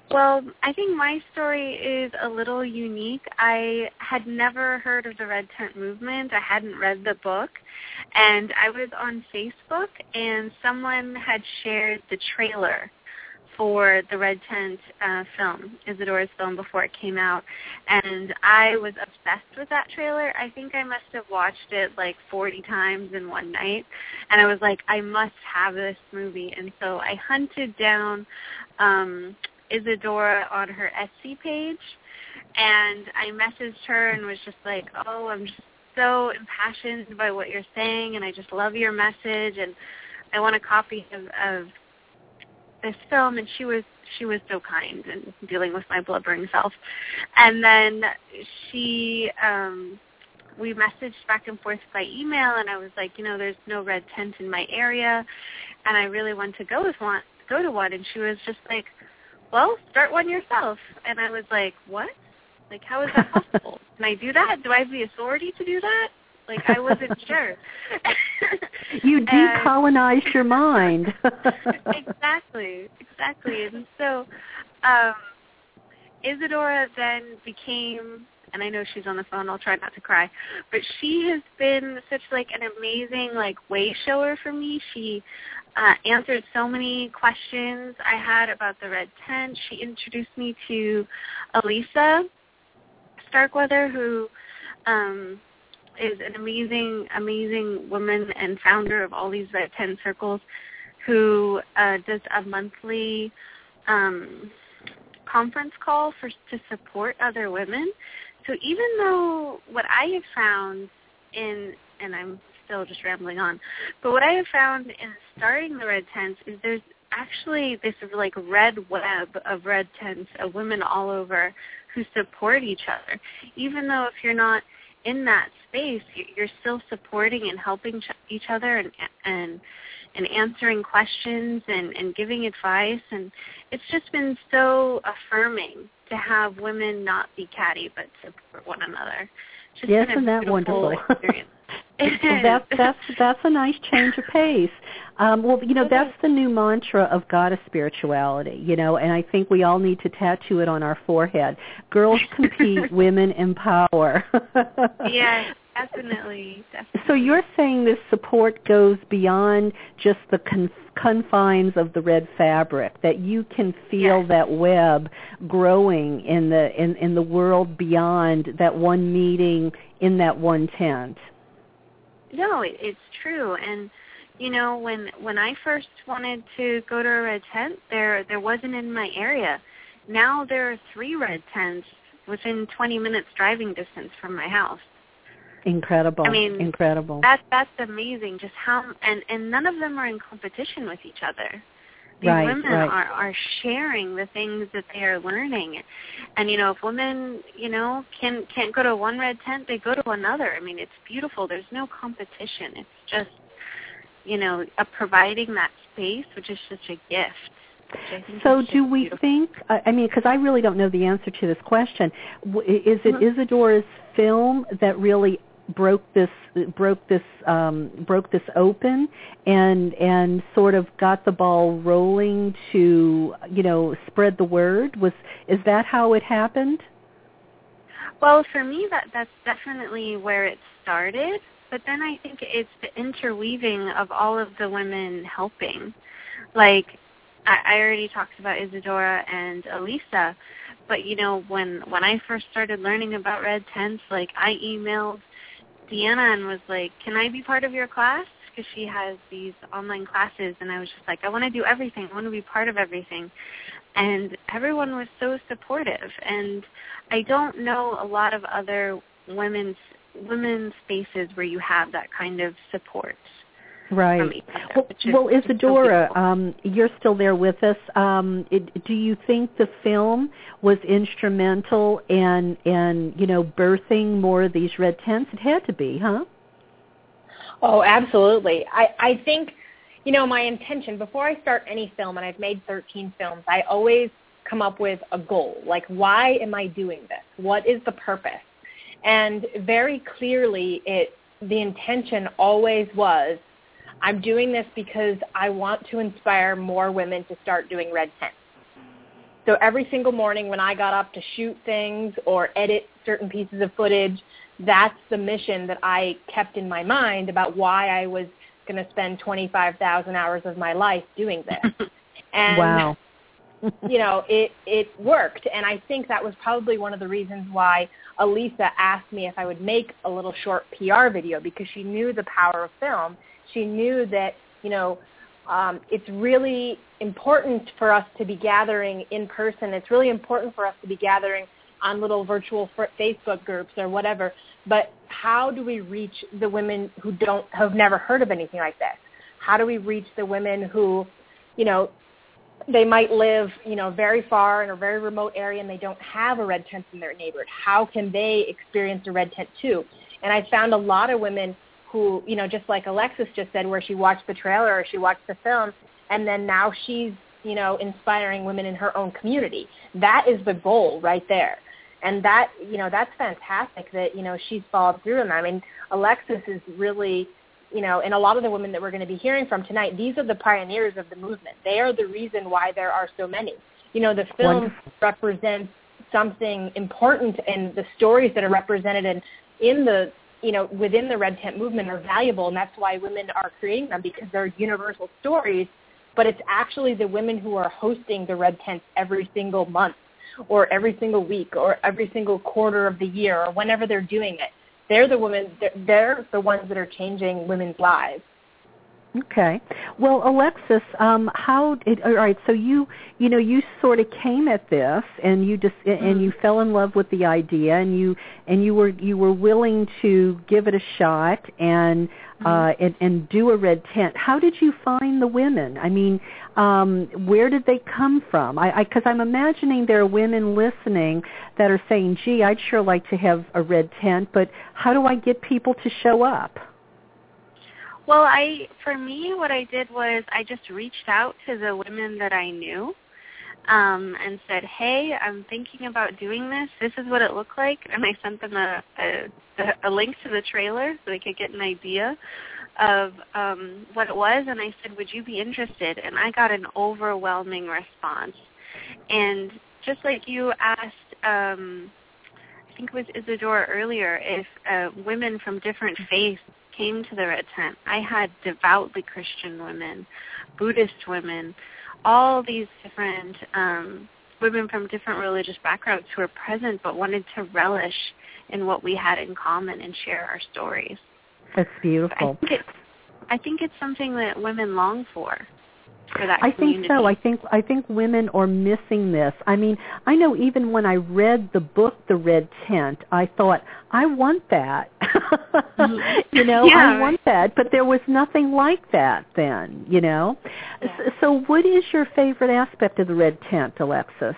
Well, I think my story is a little unique. I had never heard of the Red Tent movement. I hadn't read the book. And I was on Facebook, and someone had shared the trailer for the Red Tent uh, film, Isadora's film, before it came out. And I was obsessed with that trailer. I think I must have watched it like forty times in one night. And I was like, I must have this movie. And so I hunted down um, Isadora on her Etsy page, and I messaged her and was just like, oh, I'm just so impassioned by what you're saying, and I just love your message, and I want a copy of, of this film. And she was she was so kind and dealing with my blubbering self. And then she um, we messaged back and forth by email, and I was like, you know, there's no Red Tent in my area, and I really want to go with one, go to one. And she was just like, well, start one yourself. And I was like, what? Like, how is that possible? Can I do that? Do I have the authority to do that? Like, I wasn't sure. You decolonized your mind. Exactly, exactly. And so um, Isadora then became, and I know she's on the phone, I'll try not to cry, but she has been such, like, an amazing, like, way shower for me. She uh, answered so many questions I had about the Red Tent. She introduced me to Elisa Starkweather, who um, is an amazing, amazing woman and founder of all these Red Tent circles, who uh, does a monthly um, conference call for to support other women. So even though what I have found in, and I'm still just rambling on, but what I have found in starting the Red Tents is there's actually this like red web of Red Tents of women all over who support each other. Even though if you're not in that space, you're still supporting and helping each other and and and answering questions and, and giving advice. And it's just been so affirming to have women not be catty but support one another. It's just yes, been a isn't that wonderful? Experience. Well, that's that's that's a nice change of pace. Um, well, you know, that's the new mantra of goddess spirituality. You know, and I think we all need to tattoo it on our forehead. Girls compete, women empower. Yes, definitely, definitely. So you're saying this support goes beyond just the con- confines of the red fabric, that you can feel yes. that web growing in the in, in the world beyond that one meeting in that one tent. No, it, it's true. And, you know, when when I first wanted to go to a Red Tent, there there wasn't in my area. Now there are three Red Tents within twenty minutes driving distance from my house. Incredible. I mean, incredible. That, that's amazing. Just how, and, and none of them are in competition with each other. These right, women right. are, are sharing the things that they are learning. And, you know, if women, you know, can, can't go to one Red Tent, they go to another. I mean, it's beautiful. There's no competition. It's just, you know, a providing that space, which is such a gift. So do we beautiful. think, I mean, because I really don't know the answer to this question, is it mm-hmm. Isadora's film that really broke this broke this um, broke this open and and sort of got the ball rolling to, you know, spread the word? Was is that how it happened? Well, for me, that that's definitely where it started. But then I think it's the interweaving of all of the women helping. Like, I, I already talked about Isadora and Elisa, but, you know, when, when I first started learning about Red Tents, like, I emailed Deanna and was like, can I be part of your class? Because she has these online classes, and I was just like, I want to do everything. I want to be part of everything. And everyone was so supportive. And I don't know a lot of other women's women's spaces where you have that kind of support. Right. Well, well Isadora, so um, you're still there with us. Um, it, do you think the film was instrumental in, in, you know, birthing more of these Red Tents? It had to be, huh? Oh, absolutely. I, I think, you know, my intention, before I start any film, and I've made thirteen films, I always come up with a goal. Like, why am I doing this? What is the purpose? And very clearly, it the intention always was, I'm doing this because I want to inspire more women to start doing Red Tents. So every single morning when I got up to shoot things or edit certain pieces of footage, that's the mission that I kept in my mind about why I was going to spend twenty-five thousand hours of my life doing this. And, wow. you know, it, it worked. And I think that was probably one of the reasons why Elisa asked me if I would make a little short P R video, because she knew the power of film. She knew that, you know, um, it's really important for us to be gathering in person. It's really important for us to be gathering on little virtual Facebook groups or whatever. But how do we reach the women who don't have never heard of anything like this? How do we reach the women who, you know, they might live, you know, very far in a very remote area and they don't have a red tent in their neighborhood? How can they experience a red tent too? And I found a lot of women who, you know, just like Alexis just said, where she watched the trailer or she watched the film, and then now she's, you know, inspiring women in her own community. That is the goal right there. And that, you know, that's fantastic that, you know, she's followed through on that. I mean, Alexis is really, you know, and a lot of the women that we're going to be hearing from tonight, these are the pioneers of the movement. They are the reason why there are so many. You know, the film Wonderful. represents something important, and the stories that are represented in, in the, you know, within the Red Tent movement are valuable, and that's why women are creating them, because they're universal stories. But it's actually the women who are hosting the Red Tents every single month or every single week or every single quarter of the year or whenever they're doing it. They're the women, they're, they're the ones that are changing women's lives. Okay. Well, Alexis, um, how? It, all right. So you, you know, you sort of came at this, and you just, mm-hmm. and you fell in love with the idea, and you, and you were, you were willing to give it a shot, and, mm-hmm. uh, and, and do a red tent. How did you find the women? I mean, um, where did they come from? I, because I'm imagining there are women listening that are saying, "Gee, I'd sure like to have a red tent, but how do I get people to show up?" Well, I, for me, what I did was I just reached out to the women that I knew um, and said, hey, I'm thinking about doing this. This is what it looked like. And I sent them a, a, a link to the trailer so they could get an idea of um, what it was. And I said, would you be interested? And I got an overwhelming response. And just like you asked, um, I think it was Isadora earlier, if uh, women from different faiths came to the Red Tent. I had devoutly Christian women, Buddhist women, all these different um, women from different religious backgrounds who were present but wanted to relish in what we had in common and share our stories. That's beautiful. I think it's, I think it's something that women long for. For that I community. think so. I think I think women are missing this. I mean, I know even when I read the book, The Red Tent, I thought, I want that. you know, yeah, I right. want that. But there was nothing like that then, you know. Yeah. So, so what is your favorite aspect of The Red Tent, Alexis?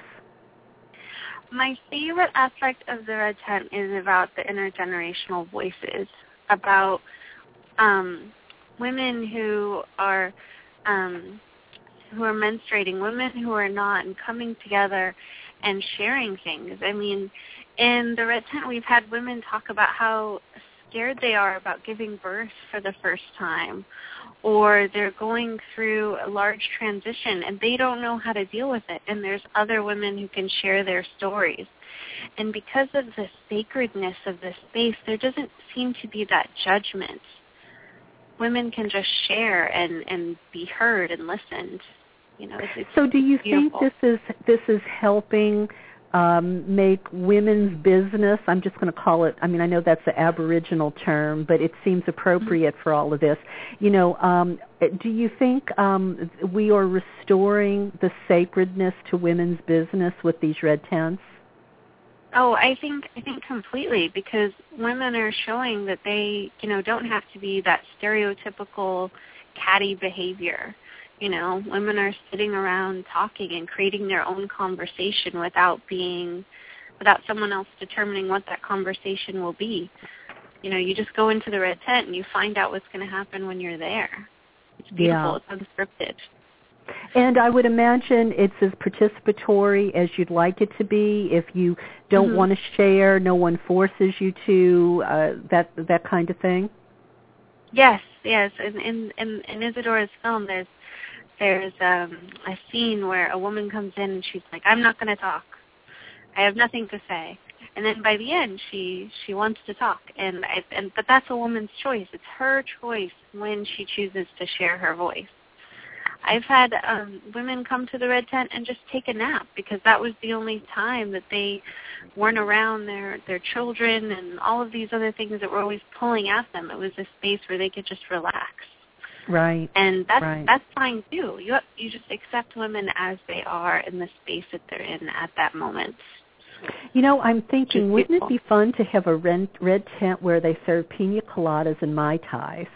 My favorite aspect of The Red Tent is about the intergenerational voices, about um, women who are... Um, who are menstruating, women who are not, and coming together and sharing things. I mean, in the Red Tent, we've had women talk about how scared they are about giving birth for the first time, or they're going through a large transition and they don't know how to deal with it, and there's other women who can share their stories. And because of the sacredness of this space, there doesn't seem to be that judgment. Women can just share and, and be heard and listened. You know, it's, it's so do you beautiful. think this is this is helping um, make women's business? I'm just going to call it. I mean, I know that's an Aboriginal term, but it seems appropriate mm-hmm. for all of this. You know, um, do you think um, we are restoring the sacredness to women's business with these red tents? Oh, I think I think completely, because women are showing that they, you know, don't have to be that stereotypical catty behavior. You know, women are sitting around talking and creating their own conversation without being, without someone else determining what that conversation will be. You know, you just go into the Red Tent and you find out what's going to happen when you're there. It's beautiful. Yeah. It's unscripted. And I would imagine it's as participatory as you'd like it to be. If you don't mm-hmm. want to share, no one forces you to, uh, that that kind of thing? Yes, yes. In, in, in, in Isadora's film, there's there's um, a scene where a woman comes in and she's like, I'm not going to talk. I have nothing to say. And then by the end, she she wants to talk. And, I, and But that's a woman's choice. It's her choice when she chooses to share her voice. I've had um, women come to the Red Tent and just take a nap because that was the only time that they weren't around their, their children and all of these other things that were always pulling at them. It was a space where they could just relax. Right. And that's right. that's fine too. You you just accept women as they are in the space that they're in at that moment. You know, I'm thinking, wouldn't beautiful. it be fun to have a red, red tent where they serve pina coladas and Mai Tais?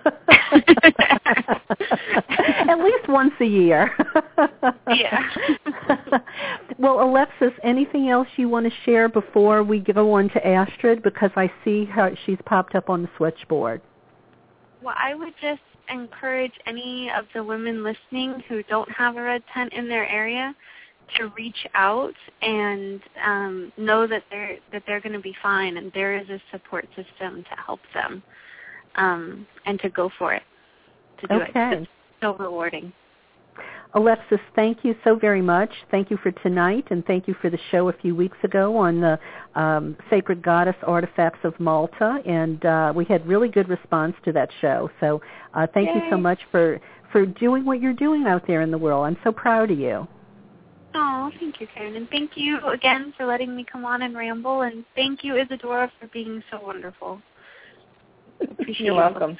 At least once a year. Yeah. Well, Alexis, anything else you want to share before we go on to Astrid? Because I see her, she's popped up on the switchboard. Well, I would just encourage any of the women listening who don't have a red tent in their area to reach out and um, know that they're that they're going to be fine, and there is a support system to help them, um, and to go for it, to do okay. it. It's so rewarding. Alexis, thank you so very much. Thank you for tonight, and thank you for the show a few weeks ago on the um, Sacred Goddess Artifacts of Malta, and uh, we had really good response to that show. So uh, thank Yay. you so much for, for doing what you're doing out there in the world. I'm so proud of you. Oh, thank you, Karen. And thank you again for letting me come on and ramble. And thank you, Isadora, for being so wonderful. Appreciate You're welcome.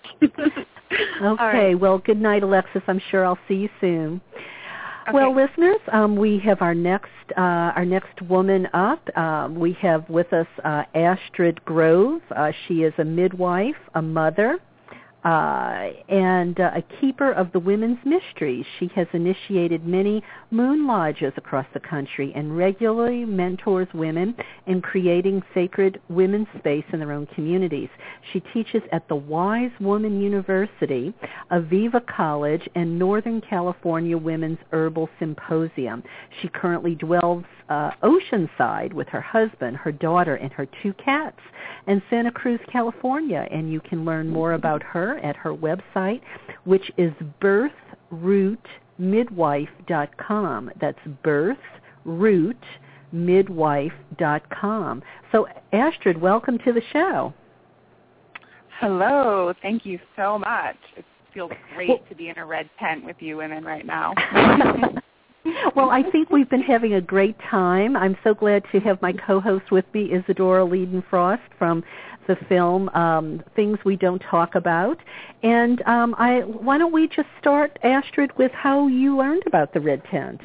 Okay. Right. Well, good night, Alexis. I'm sure I'll see you soon. Okay. Well, listeners, um, we have our next uh, our next woman up. Um, we have with us uh, Astrid Grove. Uh, she is a midwife, a mother, Uh, and uh, a keeper of the women's mysteries. She has initiated many moon lodges across the country and regularly mentors women in creating sacred women's space in their own communities. She teaches at the Wise Woman University, Aviva College, and Northern California Women's Herbal Symposium. She currently dwells uh, oceanside with her husband, her daughter, and her two cats in Santa Cruz, California, and you can learn more about her at her website, which is birth root midwife dot com. That's birth root midwife dot com. So, Astrid, welcome to the show. Hello. Thank you so much. It feels great well, to be in a red tent with you women right now. Well, I think we've been having a great time. I'm so glad to have my co-host with me, Isadora Leiden-Frost, from the film um, Things We Don't Talk About. And um, I, why don't we just start, Astrid, with how you learned about the Red Tent?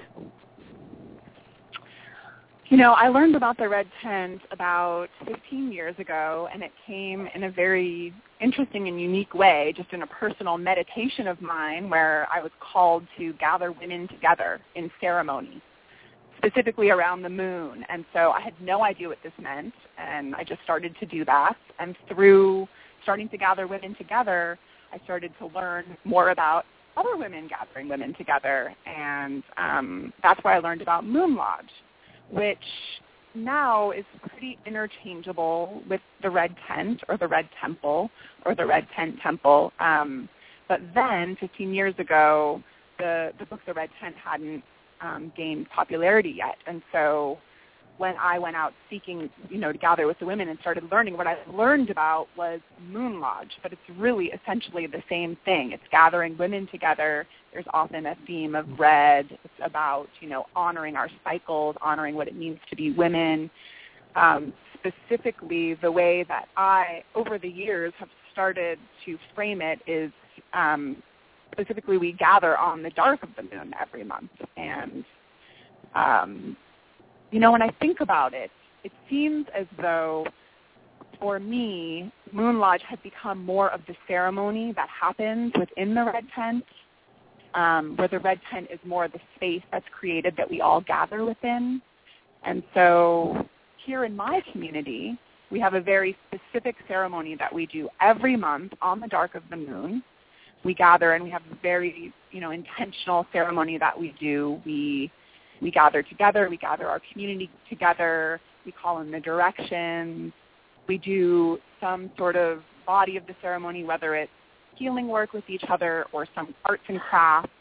You know, I learned about the Red Tent about fifteen years ago, and it came in a very interesting and unique way, just in a personal meditation of mine where I was called to gather women together in ceremony, specifically around the moon. And so I had no idea what this meant, and I just started to do that. And through starting to gather women together, I started to learn more about other women gathering women together, and um, that's why I learned about Moon Lodge, which now is pretty interchangeable with the Red Tent or the Red Temple or the Red Tent Temple. Um, but then, fifteen years ago, the, the book The Red Tent hadn't um, gained popularity yet. And so when I went out seeking, you know, to gather with the women and started learning, what I learned about was Moon Lodge. But it's really essentially the same thing. It's gathering women together. There's often a theme of red. It's about, you know, honoring our cycles, honoring what it means to be women. Um, specifically, the way that I, over the years, have started to frame it is um, specifically we gather on the dark of the moon every month. And, um, you know, when I think about it, it seems as though, for me, Moon Lodge has become more of the ceremony that happens within the Red Tent, um, where the Red Tent is more the space that's created that we all gather within. And so here in my community, we have a very specific ceremony that we do every month on the dark of the moon. We gather, and we have a very, you know, intentional ceremony that we do. We we gather together. We gather our community together. We call in the directions. We do some sort of body of the ceremony, whether it's healing work with each other or some arts and crafts.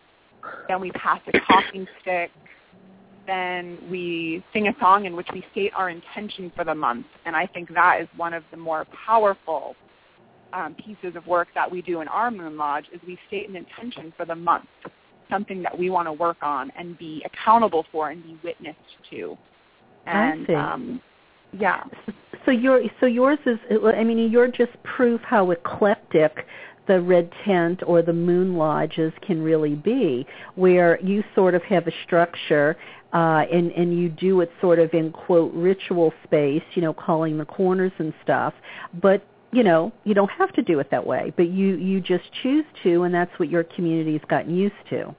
then we pass a talking stick, then we sing a song in which we state our intention for the month. And I think that is one of the more powerful um, pieces of work that we do in our Moon Lodge is we state an intention for the month, something that we want to work on and be accountable for and be witnessed to. And, I see. Um, yeah. So your so yours is, I mean, you're just proof how eclectic the Red Tent or the Moon Lodges can really be, where you sort of have a structure uh, and, and you do it sort of in, quote, ritual space, you know, calling the corners and stuff. But, you know, you don't have to do it that way, but you, you just choose to, and that's what your community's gotten used to.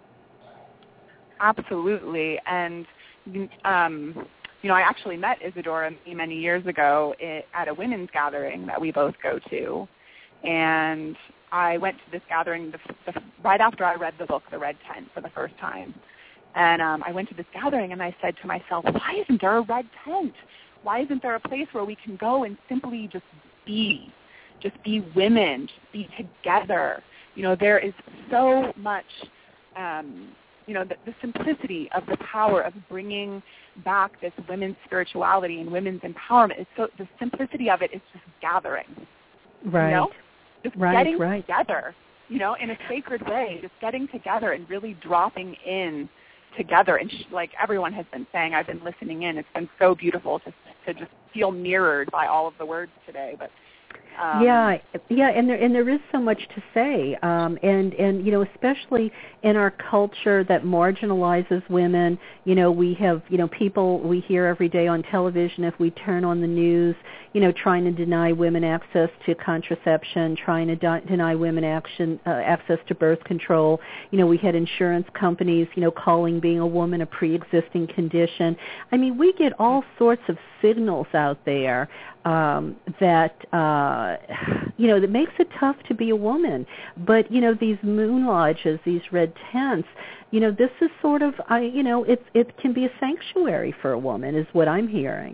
Absolutely. And, um, you know, I actually met Isadora many, many years ago at a women's gathering that we both go to. And I went to this gathering the, the, right after I read the book, The Red Tent, for the first time. And um, I went to this gathering and I said to myself, why isn't there a red tent? Why isn't there a place where we can go and simply just be, just be women, just be together? You know, there is so much, um, you know, the, the simplicity of the power of bringing back this women's spirituality and women's empowerment. Is so the simplicity of it is just gathering. Right. You know? Just right, getting right. together, you know, in a sacred way, just getting together and really dropping in together. And sh- like everyone has been saying, I've been listening in. It's been so beautiful to to just feel mirrored by all of the words today. But um, yeah, yeah, and there and there is so much to say, um, and and you know, especially in our culture that marginalizes women. You know, we have you know people we hear every day on television. If we turn on the news, you know, trying to deny women access to contraception, trying to di- deny women action uh, access to birth control. You know, we had insurance companies, you know, calling being a woman a pre-existing condition. I mean, we get all sorts of signals out there um, that. Uh, you know, that makes it tough to be a woman. But, you know, these moon lodges, these red tents, you know, this is sort of, I, you know, it, it can be a sanctuary for a woman is what I'm hearing.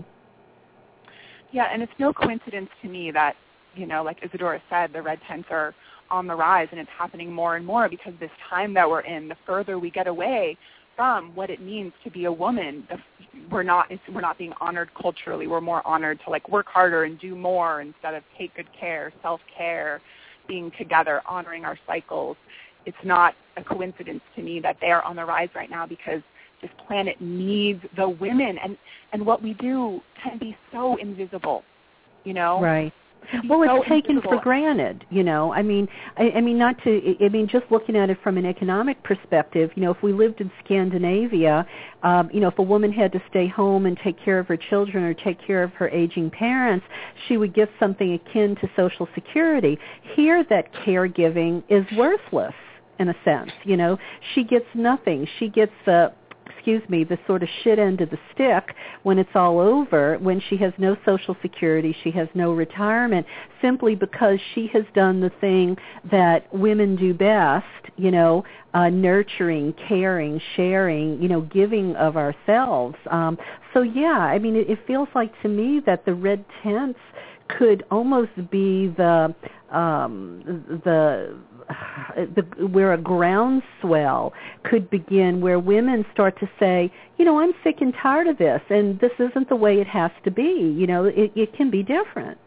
Yeah, and it's no coincidence to me that, you know, like Isadora said, the red tents are on the rise, and it's happening more and more because this time that we're in, the further we get away from what it means to be a woman, the, we're not we're not being honored culturally. We're more honored to like work harder and do more instead of take good care, self-care, being together, honoring our cycles. It's not a coincidence to me that they are on the rise right now because this planet needs the women, and and what we do can be so invisible, you know. Right. Well, it's so taken invisible. for granted, you know. I mean, I, I mean, not to. I mean, just looking at it from an economic perspective, you know, if we lived in Scandinavia, um, you know, if a woman had to stay home and take care of her children or take care of her aging parents, she would get something akin to Social Security. Here, that caregiving is worthless in a sense. You know, she gets nothing. She gets the. excuse me, the sort of shit end of the stick when it's all over, when she has no Social Security, she has no retirement, simply because she has done the thing that women do best, you know, uh, nurturing, caring, sharing, you know, giving of ourselves. Um, so, yeah, I mean, it, it feels like to me that the red tents could almost be the um, the, the where a groundswell could begin, where women start to say, you know, I'm sick and tired of this, and this isn't the way it has to be. You know, it, it can be different.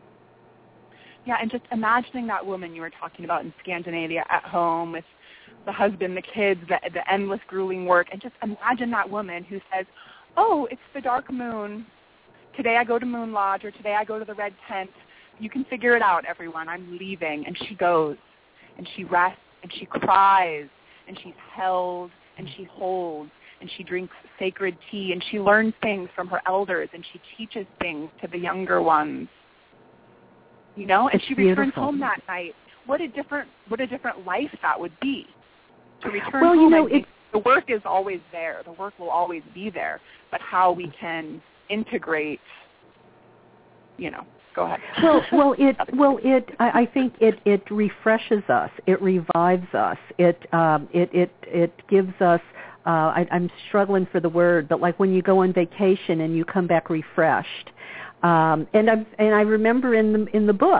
Yeah, and just imagining that woman you were talking about in Scandinavia at home with the husband, the kids, the, the endless grueling work, and just imagine that woman who says, oh, it's the dark moon. Today I go to Moon Lodge, or today I go to the red tent. You can figure it out, everyone. I'm leaving. And she goes, and she rests, and she cries, and she's held, and she holds, and she drinks sacred tea, and she learns things from her elders, and she teaches things to the younger ones. You know, and she returns Beautiful. home that night. What a different, what a different life that would be. To return well, home, you know, I think the work is always there. The work will always be there. But how we can integrate, you know, go ahead. well, well, it, well, it. I, I think it, it refreshes us. It revives us. It, um, it, it, it gives us. Uh, I, I'm struggling for the word, but like when you go on vacation and you come back refreshed. Um, and I and I remember in the in the book,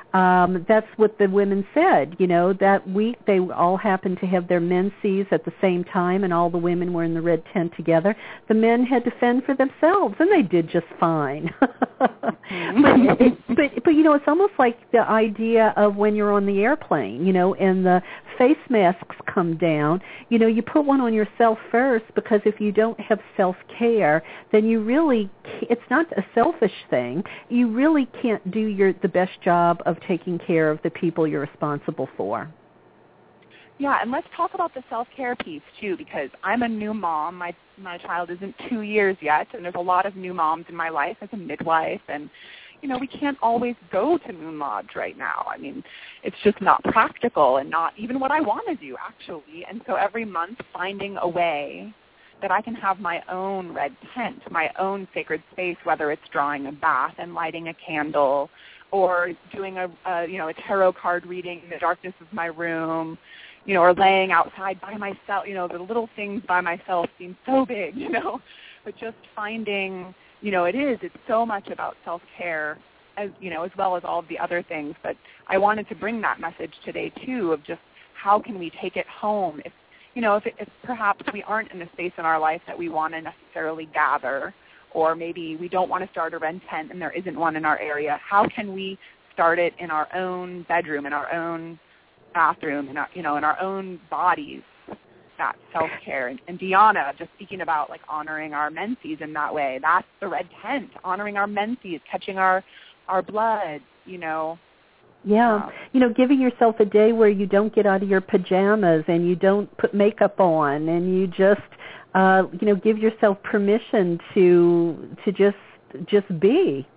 um, that's what the women said. You know, that week they all happened to have their menses at the same time, and all the women were in the red tent together. The men had to fend for themselves, and they did just fine. mm-hmm. but, it, but, but, you know, it's almost like the idea of when you're on the airplane, you know, and the face masks come down. You know, you put one on yourself first, because if you don't have self-care, then you really, it's not a selfish thing. You really can't do your the best job of taking care of the people you're responsible for. Yeah, and let's talk about the self-care piece, too, because I'm a new mom. My my child isn't two years yet, and there's a lot of new moms in my life as a midwife, and, you know, we can't always go to Moon Lodge right now. I mean, it's just not practical and not even what I want to do, actually. And so every month finding a way that I can have my own red tent, my own sacred space, whether it's drawing a bath and lighting a candle, or doing a, a you know a tarot card reading in the darkness of my room, you know, or laying outside by myself. You know, the little things by myself seem so big, you know, but just finding, you know, it is. It's so much about self-care, as you know, as well as all of the other things. But I wanted to bring that message today too, of just how can we take it home if, you know, if, it, if perhaps we aren't in a space in our life that we want to necessarily gather, or maybe we don't want to start a red tent and there isn't one in our area. How can we start it in our own bedroom, in our own bathroom, in our, you know, in our own bodies? That self-care. And, and Deanna, just speaking about like honoring our menses in that way, that's the red tent, honoring our menses, catching our, our blood, you know. Yeah, um, you know, giving yourself a day where you don't get out of your pajamas and you don't put makeup on, and you just, uh, you know, give yourself permission to to just just be.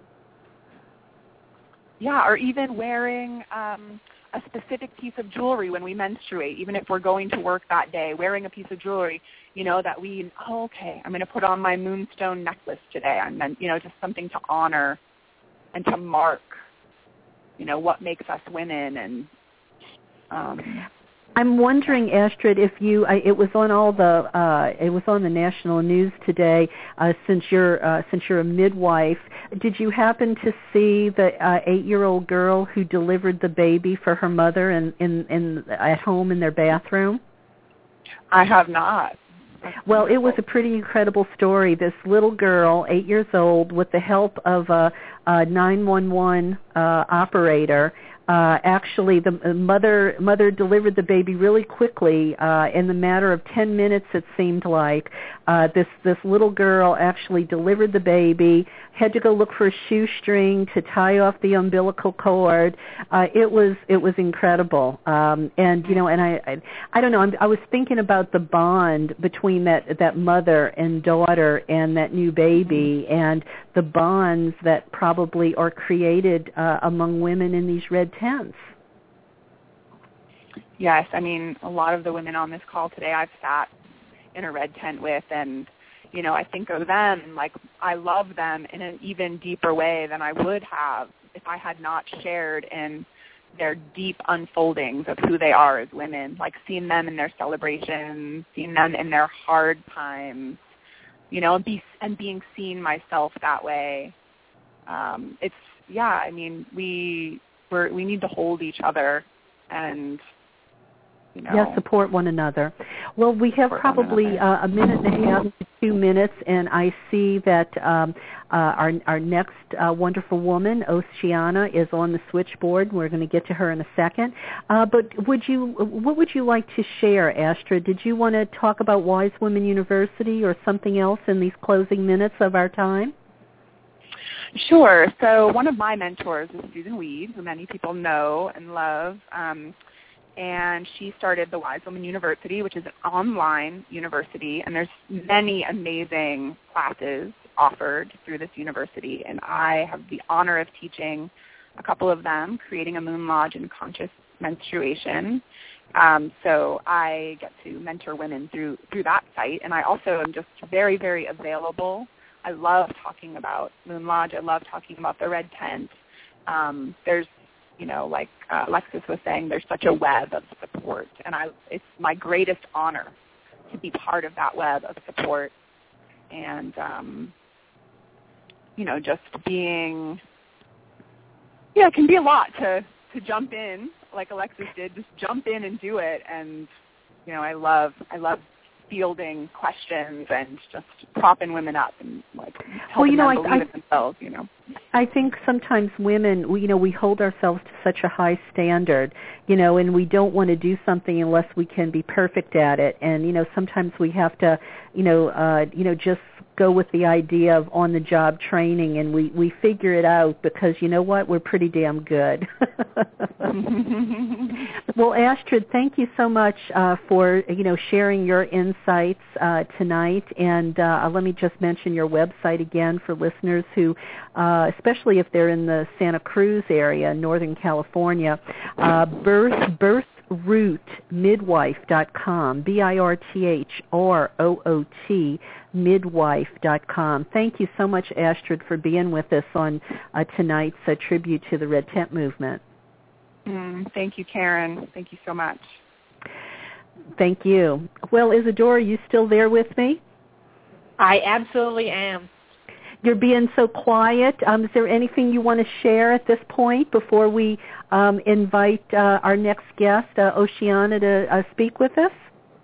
Yeah, or even wearing um, a specific piece of jewelry when we menstruate, even if we're going to work that day, wearing a piece of jewelry, you know, that we, oh, okay, I'm going to put on my moonstone necklace today. I'm meant, you know, just something to honor and to mark, you know, what makes us women. And um, I'm wondering, Astrid, if you, I, it was on all the, uh, it was on the national news today. Uh, since you're, uh, since you're a midwife, did you happen to see the uh, eight-year-old girl who delivered the baby for her mother in, in, in at home in their bathroom? I have not. Well, it was a pretty incredible story. This little girl, eight years old, with the help of a, a nine one one uh, operator, uh, actually the mother mother delivered the baby really quickly. Uh, in the matter of ten minutes, it seemed like. Uh, this this little girl actually delivered the baby, had to go look for a shoestring to tie off the umbilical cord. Uh, it was it was incredible. Um, and you know, and I I, I don't know. I'm, I was thinking about the bond between that that mother and daughter and that new baby, and the bonds that probably are created uh, among women in these red tents. Yes, I mean, a lot of the women on this call today I've sat in a red tent with, and, you know, I think of them, and, like, I love them in an even deeper way than I would have if I had not shared in their deep unfoldings of who they are as women, like seeing them in their celebrations, seeing them in their hard times, you know, and, be, and being seen myself that way. Um, it's, yeah, I mean, we we're, we need to hold each other and, you know. Yeah, support one another. Well, we have probably uh, a minute and a half to two minutes, and I see that um, uh, our our next uh, wonderful woman, Oceana, is on the switchboard. We're going to get to her in a second. Uh, but would you, what would you like to share, Astrid? Did you want to talk about Wise Women University or something else in these closing minutes of our time? Sure. So one of my mentors is Susan Weed, who many people know and love. Um, and she started the Wise Women University, which is an online university, and there's many amazing classes offered through this university, and I have the honor of teaching a couple of them, creating a Moon Lodge and conscious menstruation. Um, so I get to mentor women through through that site, and I also am just very, very available. I love talking about Moon Lodge. I love talking about the Red Tent. Um, there's You know, like uh, Alexis was saying, there's such a web of support, and I, it's my greatest honor to be part of that web of support. And, um, you know, just being, yeah, it can be a lot to to jump in, like Alexis did, just jump in and do it. And, you know, I love, I love fielding questions and just propping women up and like helping well, you know, them I, believe I, in themselves, you know. I think sometimes women, we, you know, we hold ourselves to such a high standard, you know, and we don't want to do something unless we can be perfect at it. And, you know, sometimes we have to, you know, uh, you know, just go with the idea of on-the-job training, and we, we figure it out because, you know what, we're pretty damn good. Well, Astrid, thank you so much uh, for, you know, sharing your insights uh, tonight. And uh, let me just mention your website again for listeners who, uh, especially if they're in the Santa Cruz area, Northern California, uh, birth, birth root midwife dot com, B I R T H R O O T, midwife dot com. Thank you so much, Astrid, for being with us on uh, tonight's uh, tribute to the Red Tent Movement. Mm, thank you, Karen. Thank you so much. Thank you. Well, Isadora, are you still there with me? I absolutely am. You're being so quiet. Um, is there anything you want to share at this point before we um, invite uh, our next guest, uh, Oceana, to uh, speak with us?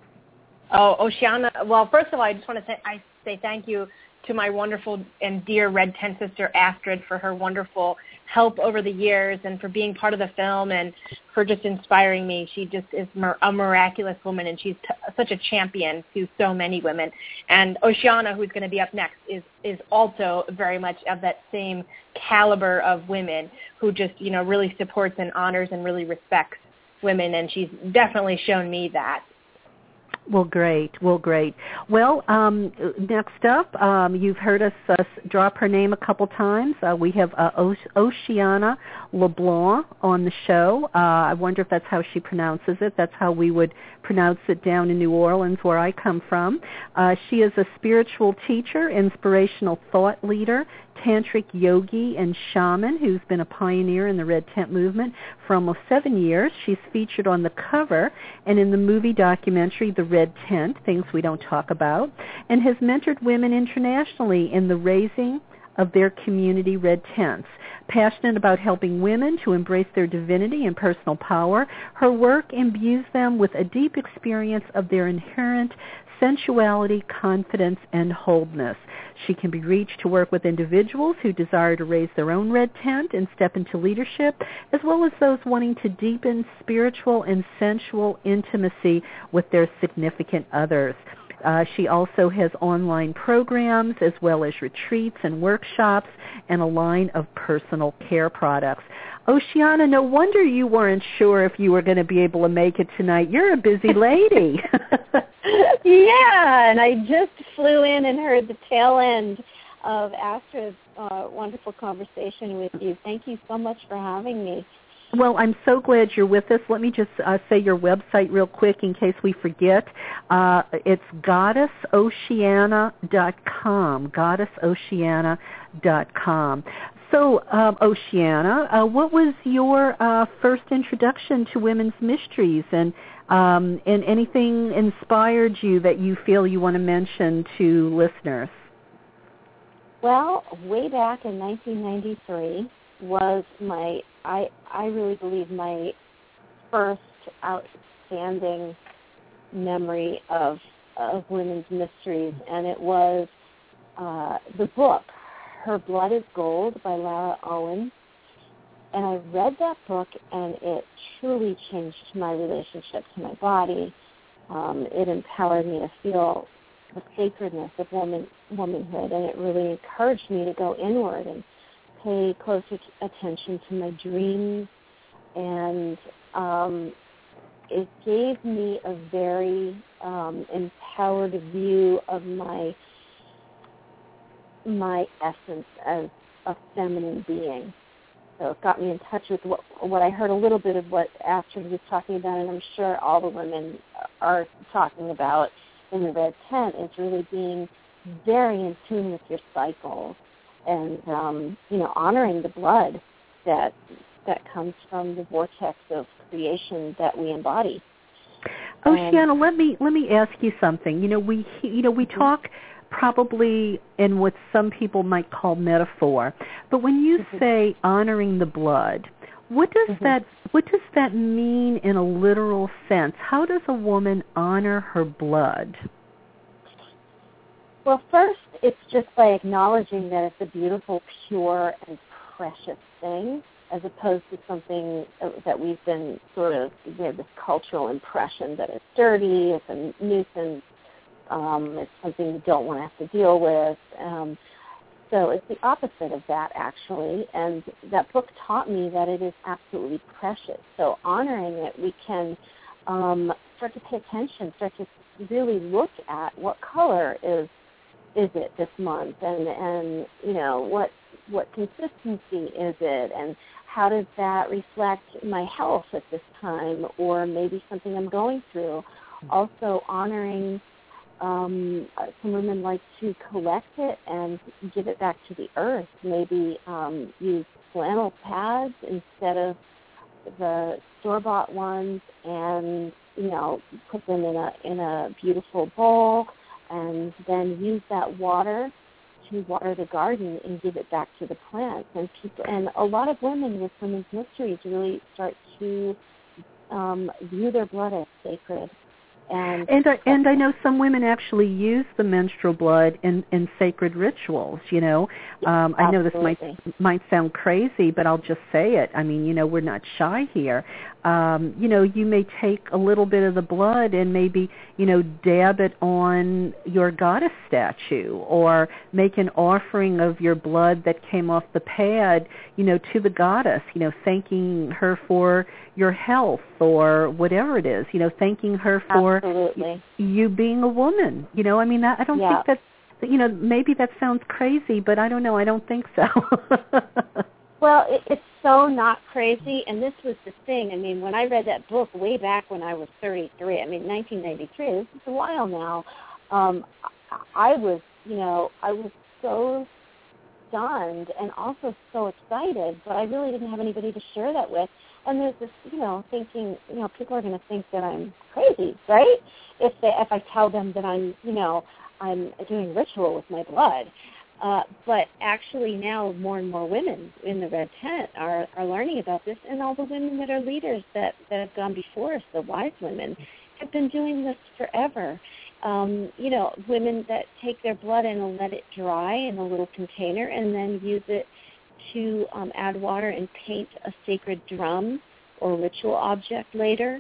Oh, Oceana. Well, first of all, I just want to say, I say thank you to my wonderful and dear Red Tent sister, Astrid, for her wonderful help over the years and for being part of the film and for just inspiring me. She just is a miraculous woman, and she's t- such a champion to so many women. And Oceana, who's going to be up next, is, is also very much of that same caliber of women who just, you know, really supports and honors and really respects women, and she's definitely shown me that. Well, great. Well, great. Well, um, next up, um, you've heard us uh, drop her name a couple times. Uh, we have uh, o- Oceana LeBlanc on the show. Uh, I wonder if that's how she pronounces it. That's how we would pronounce it down in New Orleans, where I come from. Uh, she is a spiritual teacher, inspirational thought leader, tantric yogi, and shaman who's been a pioneer in the Red Tent movement for almost seven years. She's featured on the cover and in the movie documentary The Red Tent, Things We Don't Talk About, and has mentored women internationally in the raising of their community red tents. Passionate about helping women to embrace their divinity and personal power, her work imbues them with a deep experience of their inherent sensuality, confidence, and wholeness. She can be reached to work with individuals who desire to raise their own red tent and step into leadership, as well as those wanting to deepen spiritual and sensual intimacy with their significant others. Uh, she also has online programs as well as retreats and workshops and a line of personal care products. Oceana, no wonder you weren't sure if you were going to be able to make it tonight. You're a busy lady. Yeah, and I just flew in and heard the tail end of Astrid's uh, wonderful conversation with you. Thank you so much for having me. Well, I'm so glad you're with us. Let me just uh, say your website real quick in case we forget. Uh, it's goddess oceana dot com, goddess oceana dot com. So, um, Oceana, uh, what was your uh, first introduction to women's mysteries, and um, and anything inspired you that you feel you want to mention to listeners? Well, way back in nineteen ninety-three was my, I, I really believe my first outstanding memory of, of women's mysteries, and it was uh, the book, Her Blood is Gold by Lara Owen. And I read that book, and it truly changed my relationship to my body. Um, it empowered me to feel the sacredness of woman, womanhood, and it really encouraged me to go inward and pay closer attention to my dreams. And um, it gave me a very um, empowered view of my my essence as a feminine being. So it got me in touch with what, what I heard a little bit of what Astrid was talking about, and I'm sure all the women are talking about in the Red Tent, is really being very in tune with your cycles and, um, you know, honoring the blood that that comes from the vortex of creation that we embody. Oceana, um, let me let me ask you something. You know, we you know we mm-hmm. talk probably in what some people might call metaphor, but when you mm-hmm. say honoring the blood, What does Mm-hmm. that what does that mean in a literal sense? How does a woman honor her blood? Well, first, it's just by acknowledging that it's a beautiful, pure, and precious thing, as opposed to something that we've been sort of, we have this cultural impression that it's dirty, it's a nuisance, um, it's something you don't want to have to deal with. Um, so it's the opposite of that, actually, and that book taught me that it is absolutely precious. So honoring it, we can um, start to pay attention, start to really look at what color is is it this month, and, and you know, what what consistency is it, and how does that reflect my health at this time, or maybe something I'm going through. Also honoring, um, some women like to collect it and give it back to the earth, maybe um, use flannel pads instead of the store-bought ones, and, you know, put them in a in a beautiful bowl, and then use that water to water the garden and give it back to the plants. And people, and a lot of women with women's mysteries really start to um, view their blood as sacred. And and I, and I know some women actually use the menstrual blood in, in sacred rituals, you know. Um, I know this might might sound crazy, but I'll just say it. I mean, you know, we're not shy here. Um, you know, you may take a little bit of the blood and maybe, you know, dab it on your goddess statue, or make an offering of your blood that came off the pad, you know, to the goddess, you know, thanking her for your health or whatever it is, you know, thanking her for Absolutely. you being a woman. You know, I mean, I don't yeah. think that, you know, maybe that sounds crazy, but I don't know. I don't think so. Well, it, it's so not crazy, and this was the thing. I mean, when I read that book way back when I was thirty-three, I mean, nineteen ninety-three, this is a while now, um, I was, you know, I was so stunned and also so excited, but I really didn't have anybody to share that with. And there's this, you know, thinking, you know, people are going to think that I'm crazy, right? If they, if I tell them that I'm, you know, I'm doing ritual with my blood. Uh, but actually now more and more women in the Red Tent are, are learning about this, and all the women that are leaders that, that have gone before us, the wise women, have been doing this forever. Um, you know, women that take their blood and let it dry in a little container and then use it to um, add water and paint a sacred drum or ritual object later.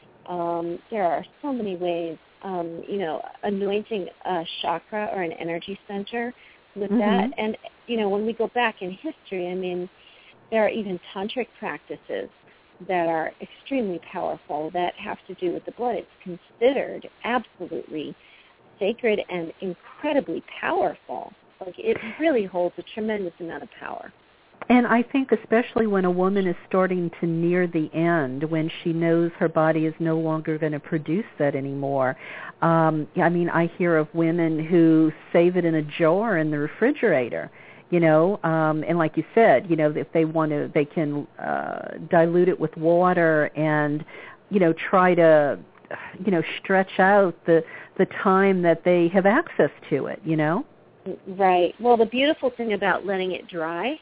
Um, there are so many ways, um, you know, anointing a chakra or an energy center with mm-hmm. that. And, you know, when we go back in history, I mean, there are even tantric practices that are extremely powerful that have to do with the blood. It's considered absolutely sacred and incredibly powerful. Like, it really holds a tremendous amount of power. And I think especially when a woman is starting to near the end, when she knows her body is no longer going to produce that anymore. Um, I mean, I hear of women who save it in a jar in the refrigerator, you know, um, and like you said, you know, if they want to, they can uh, dilute it with water and, you know, try to, you know, stretch out the, the time that they have access to it, you know? Right. Well, the beautiful thing about letting it dry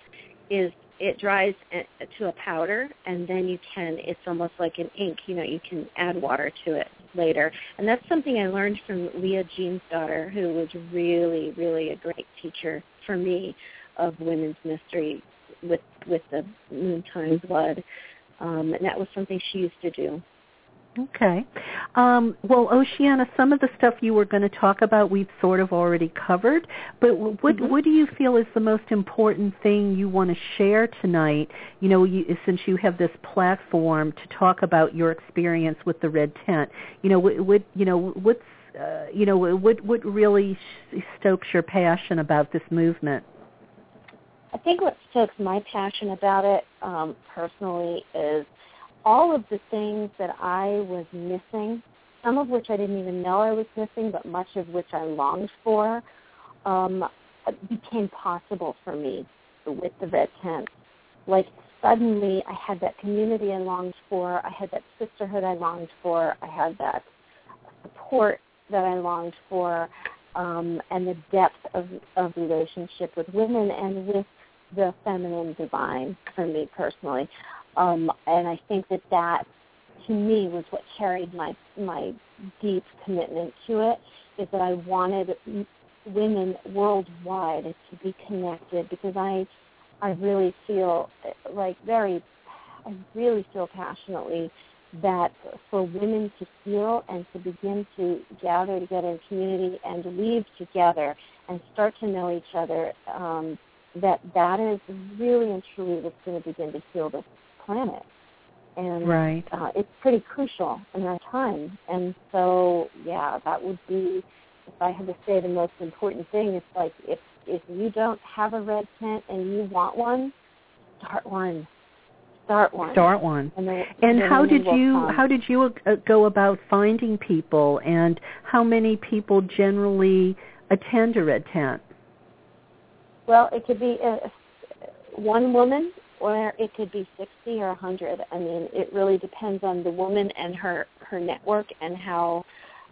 is it dries to a powder, and then you can, it's almost like an ink, you know, you can add water to it later. And that's something I learned from Leah Jean's daughter, who was really, really a great teacher for me of women's mystery with with the noontime blood. Um, and that was something she used to do. Okay. Um, well, Oceana, some of the stuff you were going to talk about we've sort of already covered, but what Mm-hmm. what do you feel is the most important thing you want to share tonight, you know, you, since you have this platform to talk about your experience with the Red Tent? You know, what, what you know, what's, uh, you know, what, what really stokes your passion about this movement? I think what stokes my passion about it um, personally is all of the things that I was missing, some of which I didn't even know I was missing, but much of which I longed for, um, became possible for me with the Red Tent. Like, suddenly I had that community I longed for, I had that sisterhood I longed for, I had that support that I longed for, um, and the depth of, of relationship with women and with the feminine divine for me personally. Um, and I think that that, to me, was what carried my my deep commitment to it, is that I wanted women worldwide to be connected, because I I really feel like very, I really feel passionately that for women to feel and to begin to gather together in community and leave together and start to know each other, um, that that is really and truly what's going to begin to heal this planet. And right. uh, it's pretty crucial in our time. And so, yeah, that would be, if I had to say the most important thing, it's like if, if you don't have a red tent and you want one, start one. Start one. Start one. And, the, and the how did you come. how did you uh, go about finding people, and how many people generally attend a red tent? Well, it could be a, one woman, or it could be sixty or a hundred. I mean, it really depends on the woman and her, her network, and how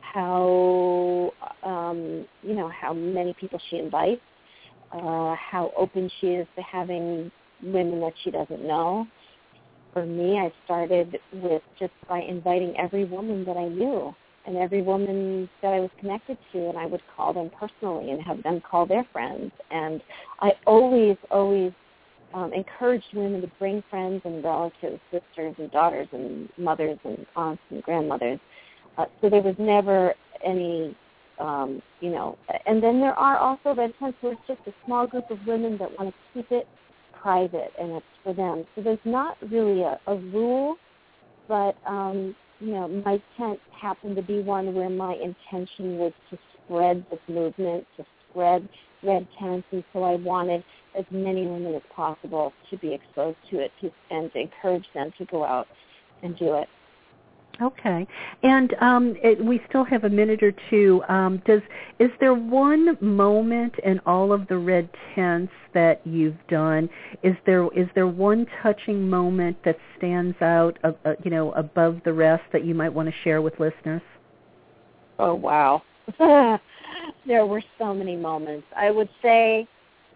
how um, you know how many people she invites, uh, how open she is to having women that she doesn't know. For me, I started with just by inviting every woman that I knew and every woman that I was connected to, and I would call them personally and have them call their friends. And I always, always um, encouraged women to bring friends and relatives, sisters and daughters and mothers and aunts and grandmothers. Uh, so there was never any, um, you know, and then there are also red tents where it's just a small group of women that want to keep it private, and it's for them. So there's not really a, a rule, but, um, you know, my tent happened to be one where my intention was to spread this movement, to spread red tents, and so I wanted as many women as possible to be exposed to it, to, and to encourage them to go out and do it. Okay, and um, it, we still have a minute or two. Um, does is there one moment in all of the red tents that you've done? Is there is there one touching moment that stands out, uh, uh, you know, above the rest that you might want to share with listeners? Oh wow, there were so many moments. I would say,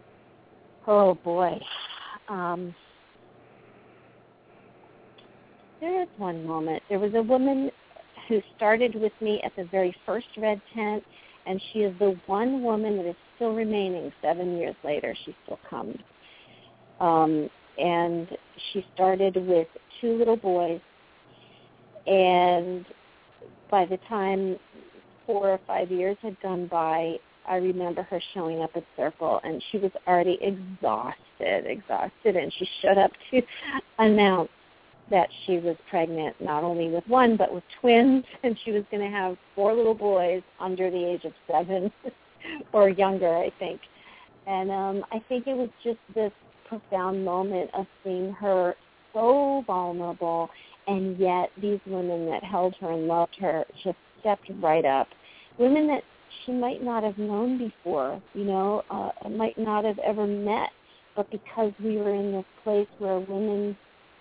oh boy. Um, There is one moment. There was a woman who started with me at the very first red tent, and she is the one woman that is still remaining seven years later. She still comes. Um, and she started with two little boys, and by the time four or five years had gone by, I remember her showing up at Circle, and she was already exhausted, exhausted, and she showed up to announce that she was pregnant not only with one but with twins, and she was going to have four little boys under the age of seven or younger, I think. And um, I think it was just this profound moment of seeing her so vulnerable, and yet these women that held her and loved her just stepped right up. Women that she might not have known before, you know, uh, might not have ever met, but because we were in this place where women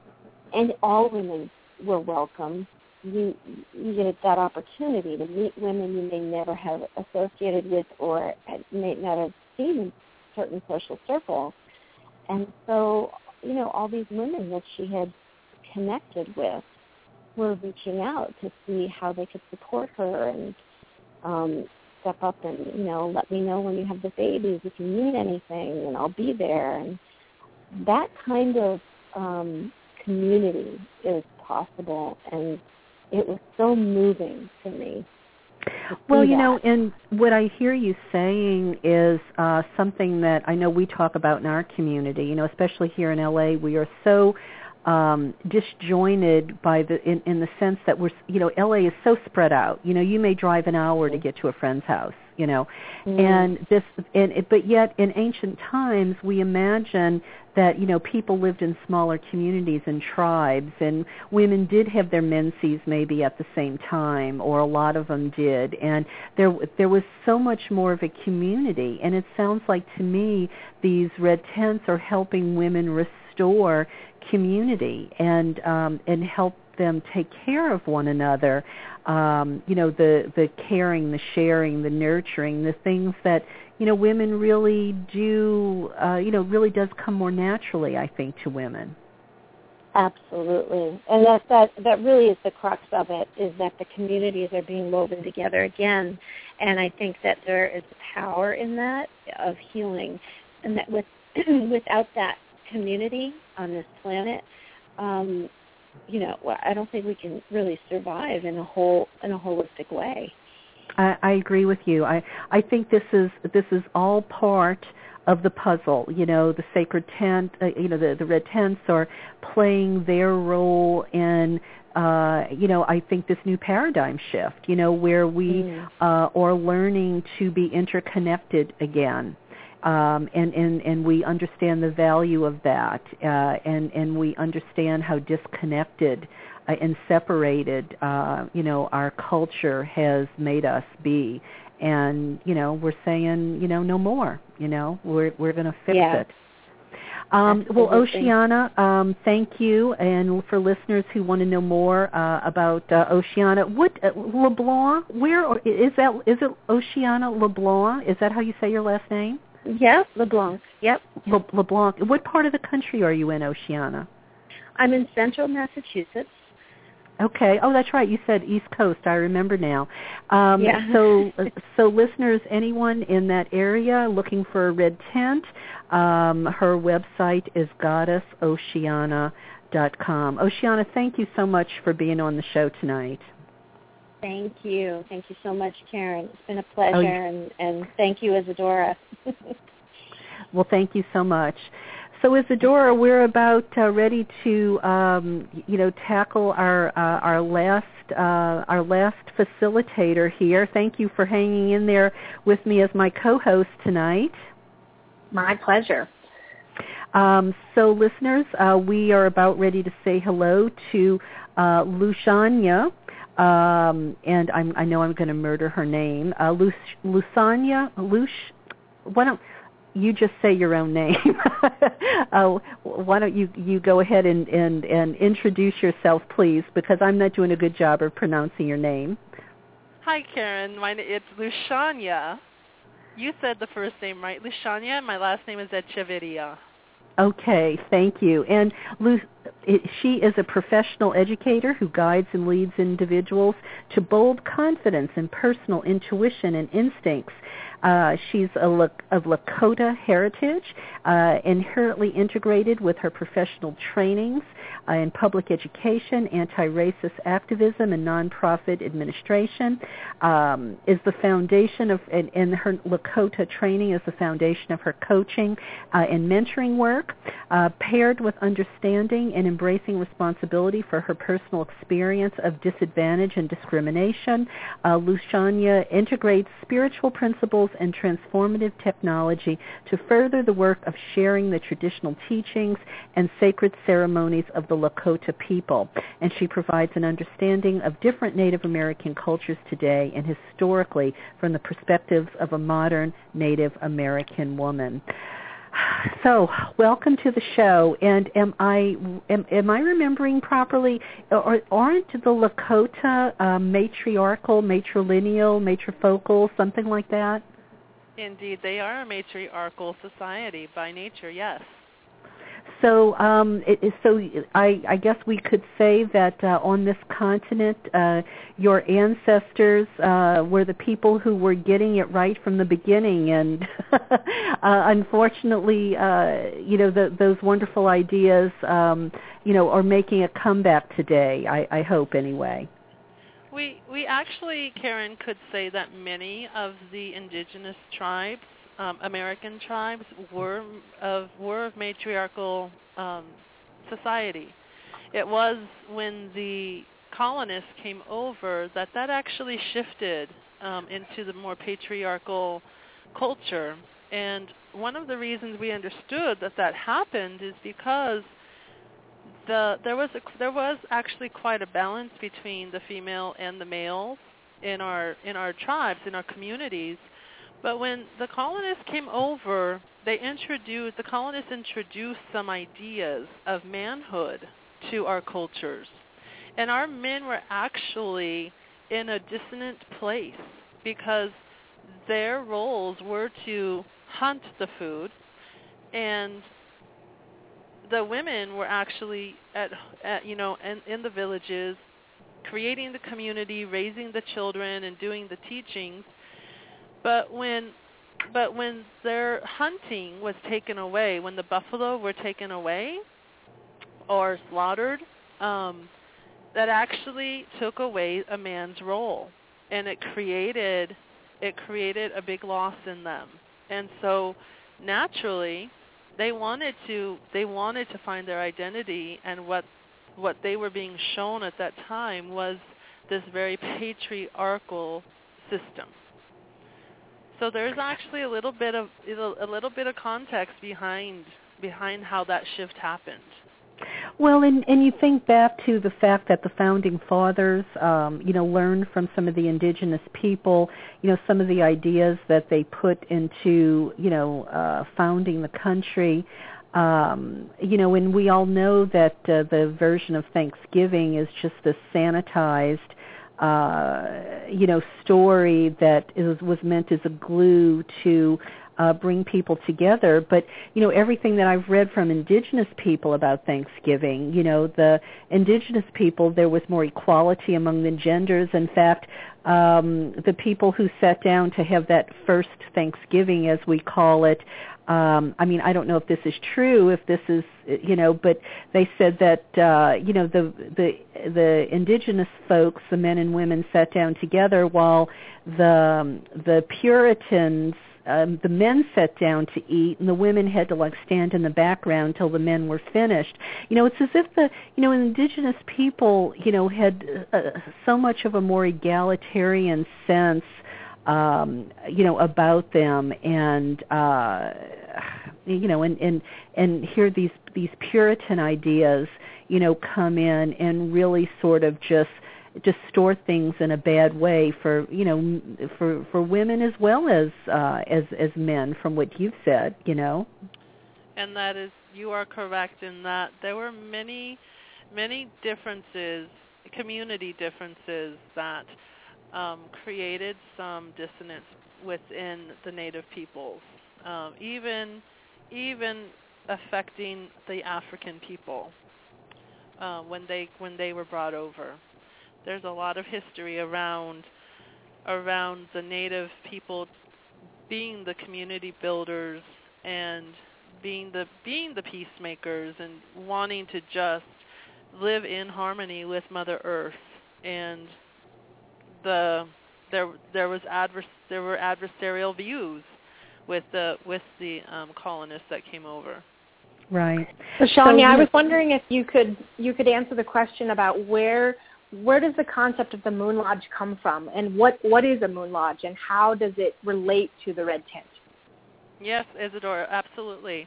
and all women were welcome, you, you get that opportunity to meet women you may never have associated with or may not have seen in certain social circles. And so, you know, all these women that she had connected with were reaching out to see how they could support her and um, step up and, you know, let me know when you have the babies, if you need anything, and I'll be there. And that kind of um, community is possible, and it was so moving to me. To well, you that. know, and what I hear you saying is uh, something that I know we talk about in our community, you know, especially here in L A. We are so um, disjointed by the in, in the sense that we're, you know, L A is so spread out. You know, you may drive an hour to get to a friend's house, you know, mm. and this, and it, but yet in ancient times we imagine that, you know, people lived in smaller communities and tribes, and women did have their menses maybe at the same time, or a lot of them did, and there there was so much more of a community. And it sounds like to me these red tents are helping women restore community and um, and help them take care of one another. Um, you know, the, the caring, the sharing, the nurturing, the things that, you know, women really do, uh, you know, really does come more naturally, I think, to women. Absolutely. And that, that, that really is the crux of it, is that the communities are being woven together again. And I think that there is power in that of healing. And that with without that community on this planet, um, you know, I don't think we can really survive in a whole in a holistic way. I, I agree with you. I, I think this is this is all part of the puzzle. You know, the sacred tent, uh, you know, the, the red tents are playing their role in, uh, you know, I think this new paradigm shift, you know, where we mm. uh, are learning to be interconnected again. Um, and, and, and we understand the value of that, uh, and, and we understand how disconnected uh, and separated, uh, you know, our culture has made us be. And, you know, we're saying, you know, no more, you know, we're, we're going to fix yeah. it. Um, well, Oceana, um, thank you. And for listeners who want to know more uh, about uh, Oceana, what, uh, LeBlanc, where, is that, is it Oceana LeBlanc? Is that how you say your last name? Yep, LeBlanc. Yep. Le, LeBlanc. What part of the country are you in, Oceana? I'm in central Massachusetts. Okay. Oh, that's right. You said East Coast. I remember now. Um, yeah. so, so listeners, anyone in that area looking for a red tent, um, her website is goddess oceana dot com. Oceana, thank you so much for being on the show tonight. Thank you. Thank you so much, Karen. It's been a pleasure, oh, and, and thank you, Isadora. Well, thank you so much. So, Isadora, we're about uh, ready to, um, you know, tackle our uh, our last uh, our last facilitator here. Thank you for hanging in there with me as my co-host tonight. My pleasure. Um, so, listeners, uh, we are about ready to say hello to uh, Luciania. Um, and I'm, I know I'm going to murder her name. Uh, Luc, Lucania, Luc, why don't you just say your own name? uh, why don't you, you go ahead and, and, and introduce yourself, please, because I'm not doing a good job of pronouncing your name. Hi, Karen. My, it's Luciania. You said the first name right, Luciania. My last name is Echeverria. Okay, thank you. And Lu, it, she is a professional educator who guides and leads individuals to bold confidence and personal intuition and instincts. Uh, she's a, of Lakota heritage, uh, inherently integrated with her professional trainings uh, in public education, anti-racist activism, and nonprofit administration. Um, is the foundation of, and, and her Lakota training is the foundation of her coaching uh, and mentoring work, uh, paired with understanding and embracing responsibility for her personal experience of disadvantage and discrimination. Uh, Luciania integrates spiritual principles and transformative technology to further the work of sharing the traditional teachings and sacred ceremonies of the Lakota people. And she provides an understanding of different Native American cultures today and historically from the perspectives of a modern Native American woman. So, welcome to the show. And am I am, am I remembering properly? Or aren't the Lakota uh, matriarchal, matrilineal, matrifocal, something like that? Indeed, they are a matriarchal society by nature. Yes. So, um, it, so I, I guess we could say that uh, on this continent, uh, your ancestors uh, were the people who were getting it right from the beginning, and uh, unfortunately, uh, you know, the, those wonderful ideas, um, you know, are making a comeback today. I, I hope, anyway. We we actually, Karen, could say that many of the indigenous tribes, um, American tribes, were of were of matriarchal um, society. It was when the colonists came over that that actually shifted um, into the more patriarchal culture. And one of the reasons we understood that that happened is because The, there was a, there was actually quite a balance between the female and the males in our in our tribes, in our communities. But when the colonists came over, they introduced the colonists introduced some ideas of manhood to our cultures, and our men were actually in a dissonant place because their roles were to hunt the food, and the women were actually at, at you know in, in the villages, creating the community, raising the children, and doing the teachings. But when but when their hunting was taken away, when the buffalo were taken away or slaughtered, um, that actually took away a man's role, and it created it created a big loss in them. And so naturally, they wanted to they wanted to find their identity, and what what they were being shown at that time was this very patriarchal system. So there's actually a little bit of a little bit of context behind behind how that shift happened. Well, and, and you think back to the fact that the founding fathers, um, you know, learned from some of the indigenous people, you know, some of the ideas that they put into, you know, uh, founding the country. Um, you know, and we all know that uh, the version of Thanksgiving is just this sanitized, uh, you know, story that is, was meant as a glue to Uh, bring people together. But, you know, everything that I've read from indigenous people about Thanksgiving, you know, the indigenous people, there was more equality among the genders. In fact, um, the people who sat down to have that first Thanksgiving, as we call it, um, I mean, I don't know if this is true, if this is, you know, but they said that, uh, you know, the, the, the indigenous folks, the men and women sat down together while the, the Puritans, Um, the men sat down to eat, and the women had to like stand in the background till the men were finished. You know, it's as if the you know indigenous people, you know, had uh, so much of a more egalitarian sense, um, you know, about them, and uh, you know, and and and here these these Puritan ideas, you know, come in and really sort of just. distort things in a bad way for you know for for women as well as uh, as as men, from what you've said, you know. And that is, you are correct in that there were many many differences, community differences that um, created some dissonance within the Native peoples, um, even even affecting the African people uh, when they when they were brought over. There's a lot of history around around the Native people being the community builders and being the being the peacemakers and wanting to just live in harmony with Mother Earth. And the there there was advers there were adversarial views with the with the um, colonists that came over. Right. So Shania, so, I was wondering if you could you could answer the question about where. Where does the concept of the Moon Lodge come from, and what, what is a Moon Lodge, and how does it relate to the Red Tent? Yes, Isadora, absolutely.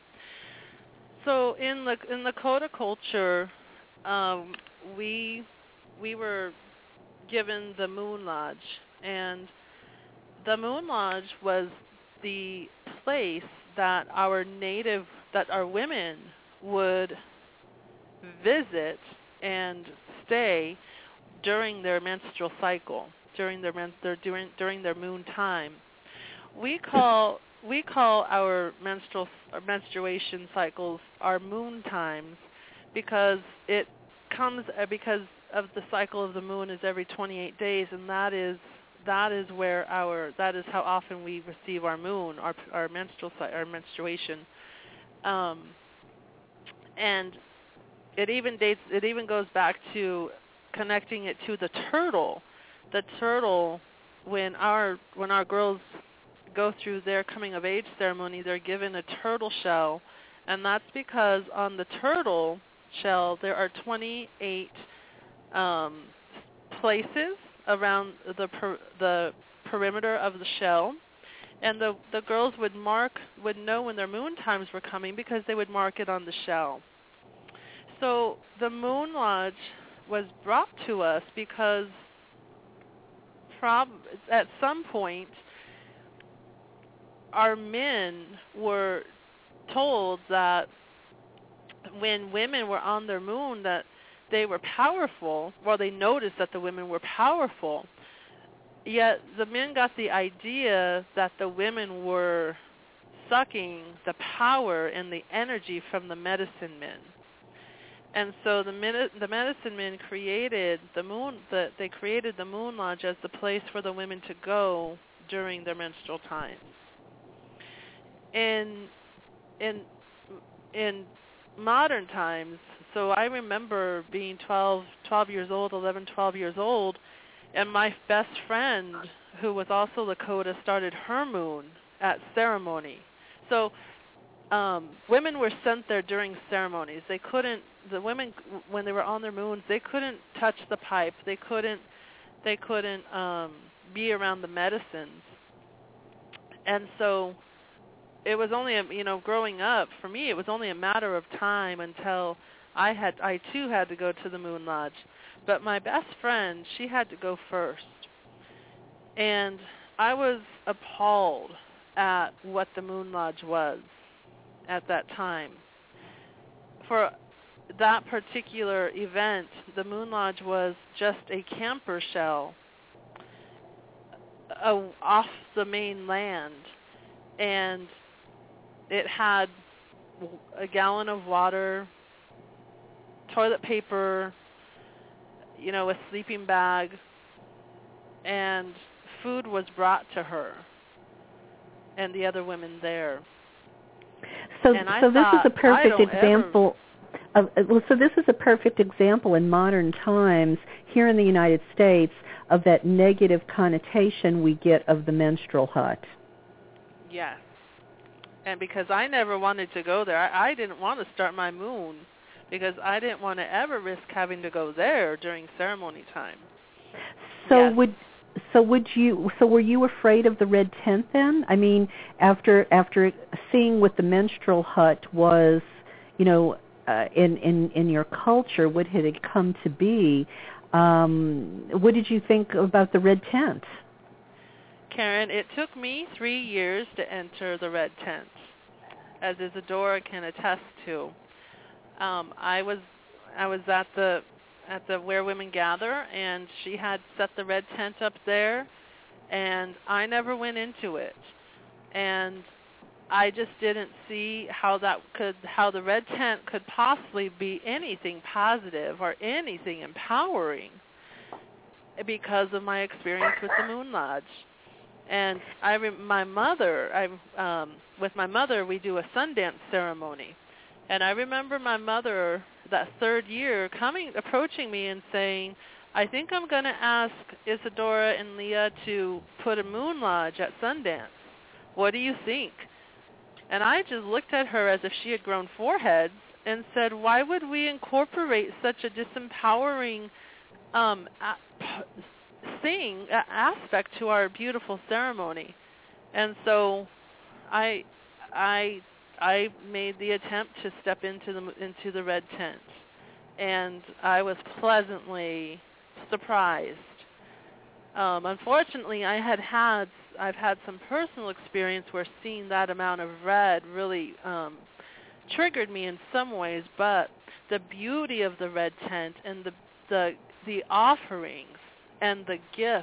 So in the in Lakota culture, um, we we were given the Moon Lodge, and the Moon Lodge was the place that our native that our women would visit and stay during their menstrual cycle, during their, men, their during during their moon time. We call we call our menstrual our menstruation cycles our moon times because it comes because of the cycle of the moon is every twenty-eight days, and that is that is where our that is how often we receive our moon, our our menstrual our menstruation, um, and it even dates it even goes back to connecting it to the turtle. The turtle, when our when our girls go through their coming of age ceremony, they're given a turtle shell, and that's because on the turtle shell there are twenty-eight um, places around the per, the perimeter of the shell, and the the girls would mark would know when their moon times were coming because they would mark it on the shell. So the Moon Lodge was brought to us because prob- at some point our men were told that when women were on their moon that they were powerful, well, they noticed that the women were powerful, yet the men got the idea that the women were sucking the power and the energy from the medicine men. And so the the medicine men created the moon. The, they created the Moon Lodge as the place for the women to go during their menstrual time. In in in modern times, so I remember being twelve, twelve years old, eleven, twelve years old, and my best friend, who was also Lakota, started her moon at ceremony. So um, women were sent there during ceremonies. They couldn't. The women, when they were on their moons, they couldn't touch the pipe. They couldn't. They couldn't um, be around the medicines. And so, it was only a, you know, growing up for me, it was only a matter of time until I had, I too had to go to the Moon Lodge. But my best friend, she had to go first, and I was appalled at what the Moon Lodge was at that time. For that particular event, the Moon Lodge was just a camper shell uh, off the main land, and it had a gallon of water, toilet paper, you know, a sleeping bag, and food was brought to her and the other women there. So, and I so this thought, is a perfect example. Ever... Of, well, so this is a perfect example in modern times here in the United States of that negative connotation we get of the menstrual hut. Yes. And because I never wanted to go there, I, I didn't want to start my moon because I didn't want to ever risk having to go there during ceremony time. So yes. would so would you so were you afraid of the red tent then? I mean, after after seeing what the menstrual hut was, you know, uh, in in in your culture, what had it come to be? Um, what did you think about the red tent? Karen, it took me three years to enter the red tent, as Isadora can attest to. Um, I was I was at the at the Where Women Gather, and she had set the red tent up there, and I never went into it, and I just didn't see how that could how the red tent could possibly be anything positive or anything empowering because of my experience with the Moon Lodge. And I, my mother, I, um, with my mother, we do a Sundance ceremony, and I remember my mother that third year coming, approaching me and saying, "I think I'm going to ask Isadora and Leah to put a Moon Lodge at Sundance. What do you think?" And I just looked at her as if she had grown foreheads and said, "Why would we incorporate such a disempowering um, a- thing, aspect to our beautiful ceremony?" And so I I I made the attempt to step into the into the red tent, and I was pleasantly surprised. Um, unfortunately, I had had I've had some personal experience where seeing that amount of red really um, triggered me in some ways, but the beauty of the red tent and the the the offerings and the gifts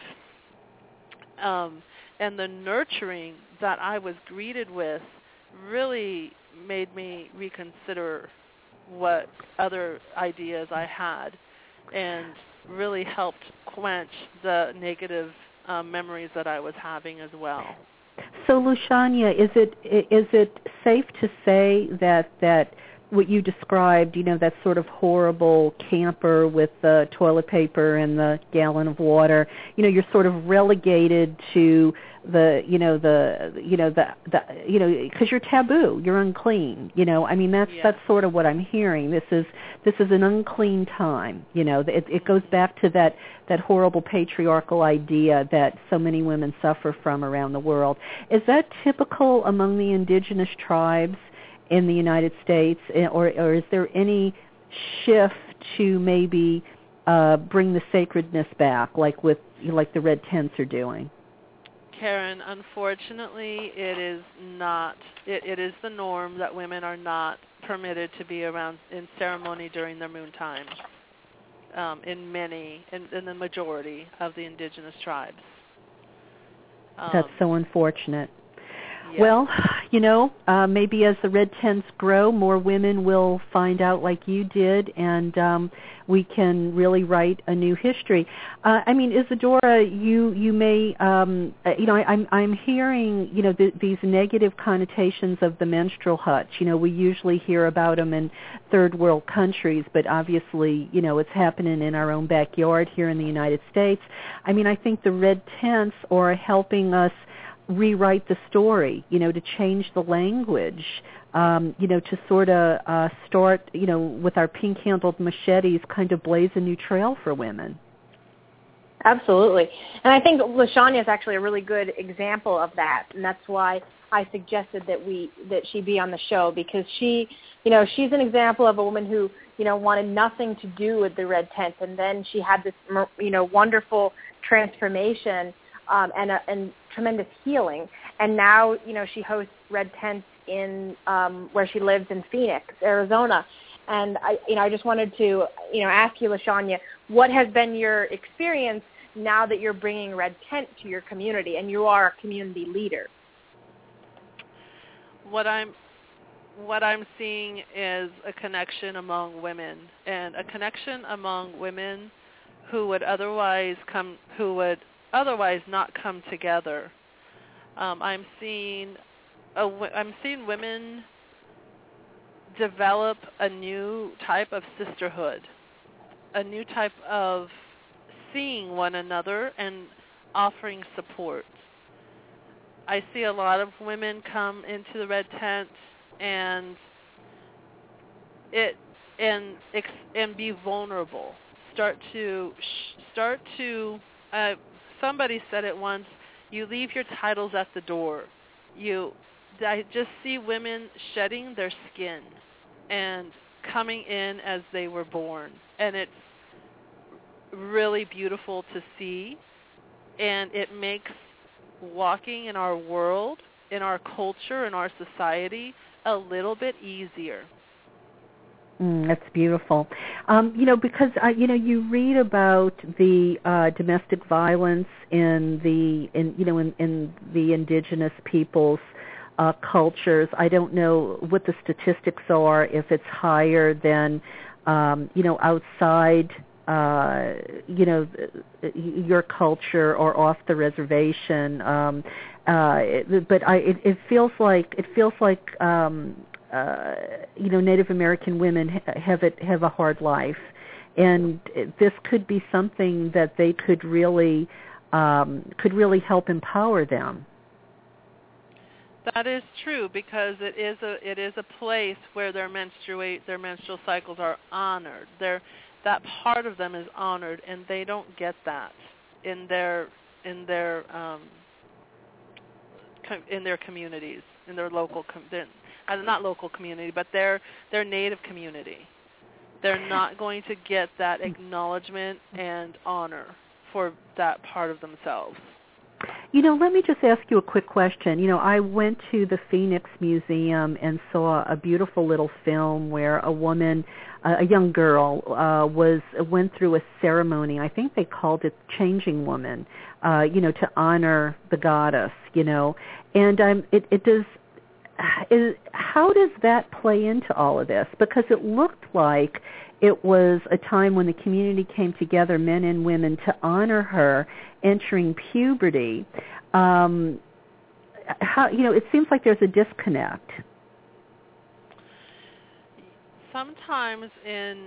um, and the nurturing that I was greeted with really made me reconsider what other ideas I had, and really helped quench the negative um, memories that I was having as well. So, Luciania, is it is it safe to say that that what you described, you know, that sort of horrible camper with the toilet paper and the gallon of water, you know, you're sort of relegated to the, you know, the, you know, the, the you know, because you're taboo, you're unclean, you know, I mean, that's, yeah. that's sort of what I'm hearing. This is, this is an unclean time, you know, it, it goes back to that, that horrible patriarchal idea that so many women suffer from around the world. Is that typical among the indigenous tribes in the United States, or, or is there any shift to maybe uh, bring the sacredness back, like with like the red tents are doing? Karen, unfortunately, it is not. It, it is the norm that women are not permitted to be around in ceremony during their moon time. um, in many, in, in the majority of the indigenous tribes. Um, That's so unfortunate. yeah. Well, you know, uh, maybe as the red tents grow, more women will find out like you did, and um, we can really write a new history. Uh, I mean, Isadora, you you may, um, uh, you know, I, I'm I'm hearing, you know, th- these negative connotations of the menstrual hutch. You know, we usually hear about them in third world countries, but obviously, you know, it's happening in our own backyard here in the United States. I mean, I think the red tents are helping us rewrite the story, you know, to change the language, um, you know, to sort of uh, start, you know, with our pink-handled machetes, kind of blaze a new trail for women. Absolutely. And I think LaShanya is actually a really good example of that, and that's why I suggested that we that she be on the show, because she, you know, she's an example of a woman who, you know, wanted nothing to do with the red tent, and then she had this, you know, wonderful transformation um, and a, and tremendous healing, and now, you know, she hosts red tents in um, where she lives in Phoenix, Arizona. And I, you know, I just wanted to, you know, ask you, LaShanya, what has been your experience now that you're bringing red tent to your community, and you are a community leader? What I'm what I'm seeing is a connection among women, and a connection among women who would otherwise come who would otherwise not come together. Um, I'm seeing a, I'm seeing women develop a new type of sisterhood, a new type of seeing one another and offering support. I see a lot of women come into the red tent and it and and be vulnerable. Start to start to. Uh, somebody said it once. You leave your titles at the door. You, I just see women shedding their skin and coming in as they were born, and it's really beautiful to see, and it makes walking in our world, in our culture, in our society a little bit easier. Mm, that's beautiful. Um, you know, because uh, you know, you read about the uh, domestic violence in the, in you know, in, in the indigenous peoples' uh, cultures. I don't know what the statistics are, if it's higher than, um, you know, outside, uh, you know, your culture or off the reservation. Um, uh, it, but I, it, it feels like it feels like. Um, Uh, you know, Native American women have it have a hard life, and this could be something that they could really um, could really help empower them. That is true, because it is a it is a place where their menstruate their menstrual cycles are honored. Their that part of them is honored, and they don't get that in their in their um, in their communities, in their local com- their, Uh, not local community, but their their native community. They're not going to get that acknowledgement and honor for that part of themselves. You know, let me just ask you a quick question. You know, I went to the Phoenix Museum and saw a beautiful little film where a woman, uh, a young girl, uh, was went through a ceremony. I think they called it Changing Woman. Uh, you know, to honor the goddess. You know, and um, it it does. Is, how does that play into all of this? Because it looked like it was a time when the community came together, men and women, to honor her entering puberty. Um, how, you know, it seems like there's a disconnect. Sometimes in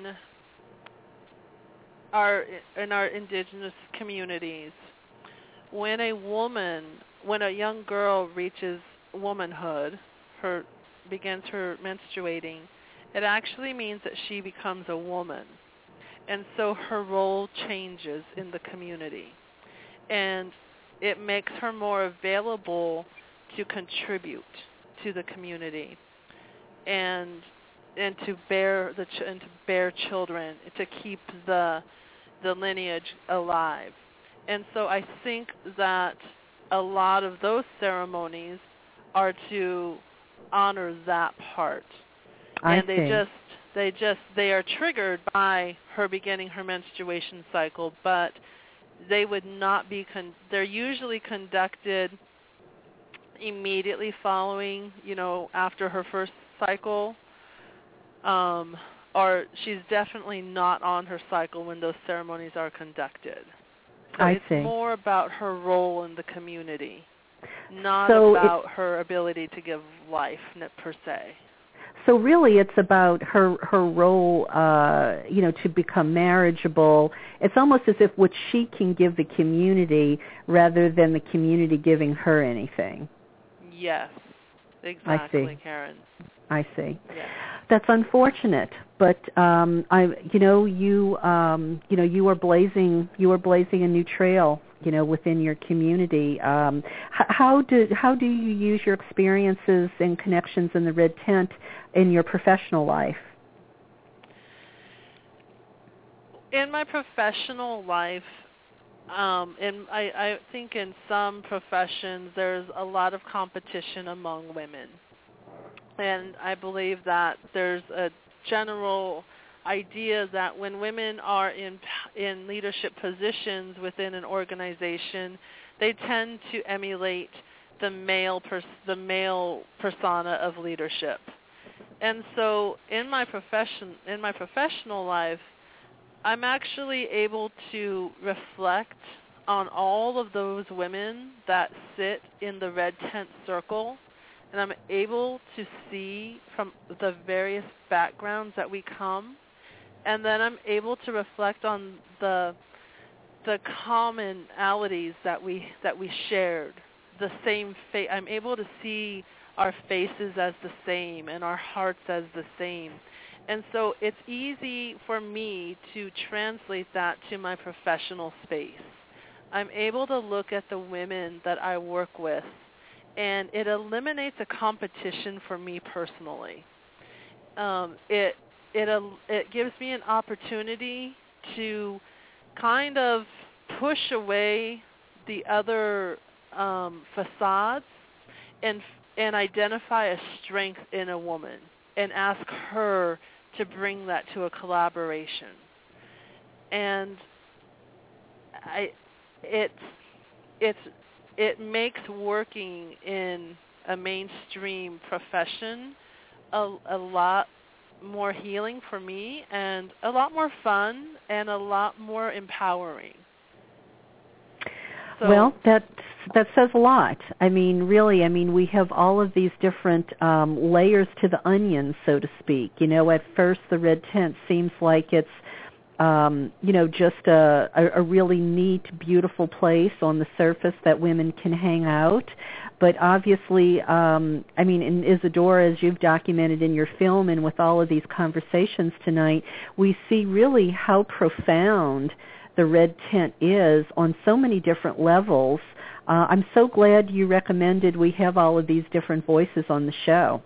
our in our indigenous communities, when a woman, when a young girl reaches womanhood, her begins her menstruating, it actually means that she becomes a woman, and so her role changes in the community, and it makes her more available to contribute to the community, and and to bear the ch- and to bear children, to keep the the lineage alive. And so I think that a lot of those ceremonies are to honor that part, I and they see. just They just they are triggered by her beginning her menstruation cycle, but they would not be con- they're usually conducted immediately following, you know, after her first cycle. Um, or she's definitely not on her cycle when those ceremonies are conducted. So I it's see. more about her role in the community, not so about her ability to give life per se. So really it's about her her role, uh, you know, to become marriageable. It's almost as if what she can give the community rather than the community giving her anything. Yes, exactly, I see. Karen. I see. Yes. That's unfortunate, but um, I, you know, you, um, you know, you are blazing, you are blazing a new trail, you know, within your community. Um, h- how do how do you use your experiences and connections in the Red Tent in your professional life? In my professional life, um, in I, I think in some professions there's a lot of competition among women. And I believe that there's a general idea that when women are in in leadership positions within an organization, they tend to emulate the male pers- the male persona of leadership. And so in my profession in my professional life, I'm actually able to reflect on all of those women that sit in the Red Tent Circle. And I'm able to see from the various backgrounds that we come, and then I'm able to reflect on the the commonalities that we that we shared. The same fa- I'm able to see our faces as the same and our hearts as the same, and so it's easy for me to translate that to my professional space. I'm able to look at the women that I work with, and it eliminates a competition for me personally. Um, it it uh, it gives me an opportunity to kind of push away the other um, facades and and identify a strength in a woman and ask her to bring that to a collaboration. And I it's it's it makes working in a mainstream profession a, a lot more healing for me and a lot more fun and a lot more empowering. So, well, that that says a lot. I mean, really, I mean, we have all of these different um, layers to the onion, so to speak. You know, at first the Red Tent seems like it's Um, you know, just a, a, a really neat, beautiful place on the surface that women can hang out. But obviously, um, I mean, in Isadora, as you've documented in your film and with all of these conversations tonight, we see really how profound the Red Tent is on so many different levels. Uh, I'm so glad you recommended we have all of these different voices on the show.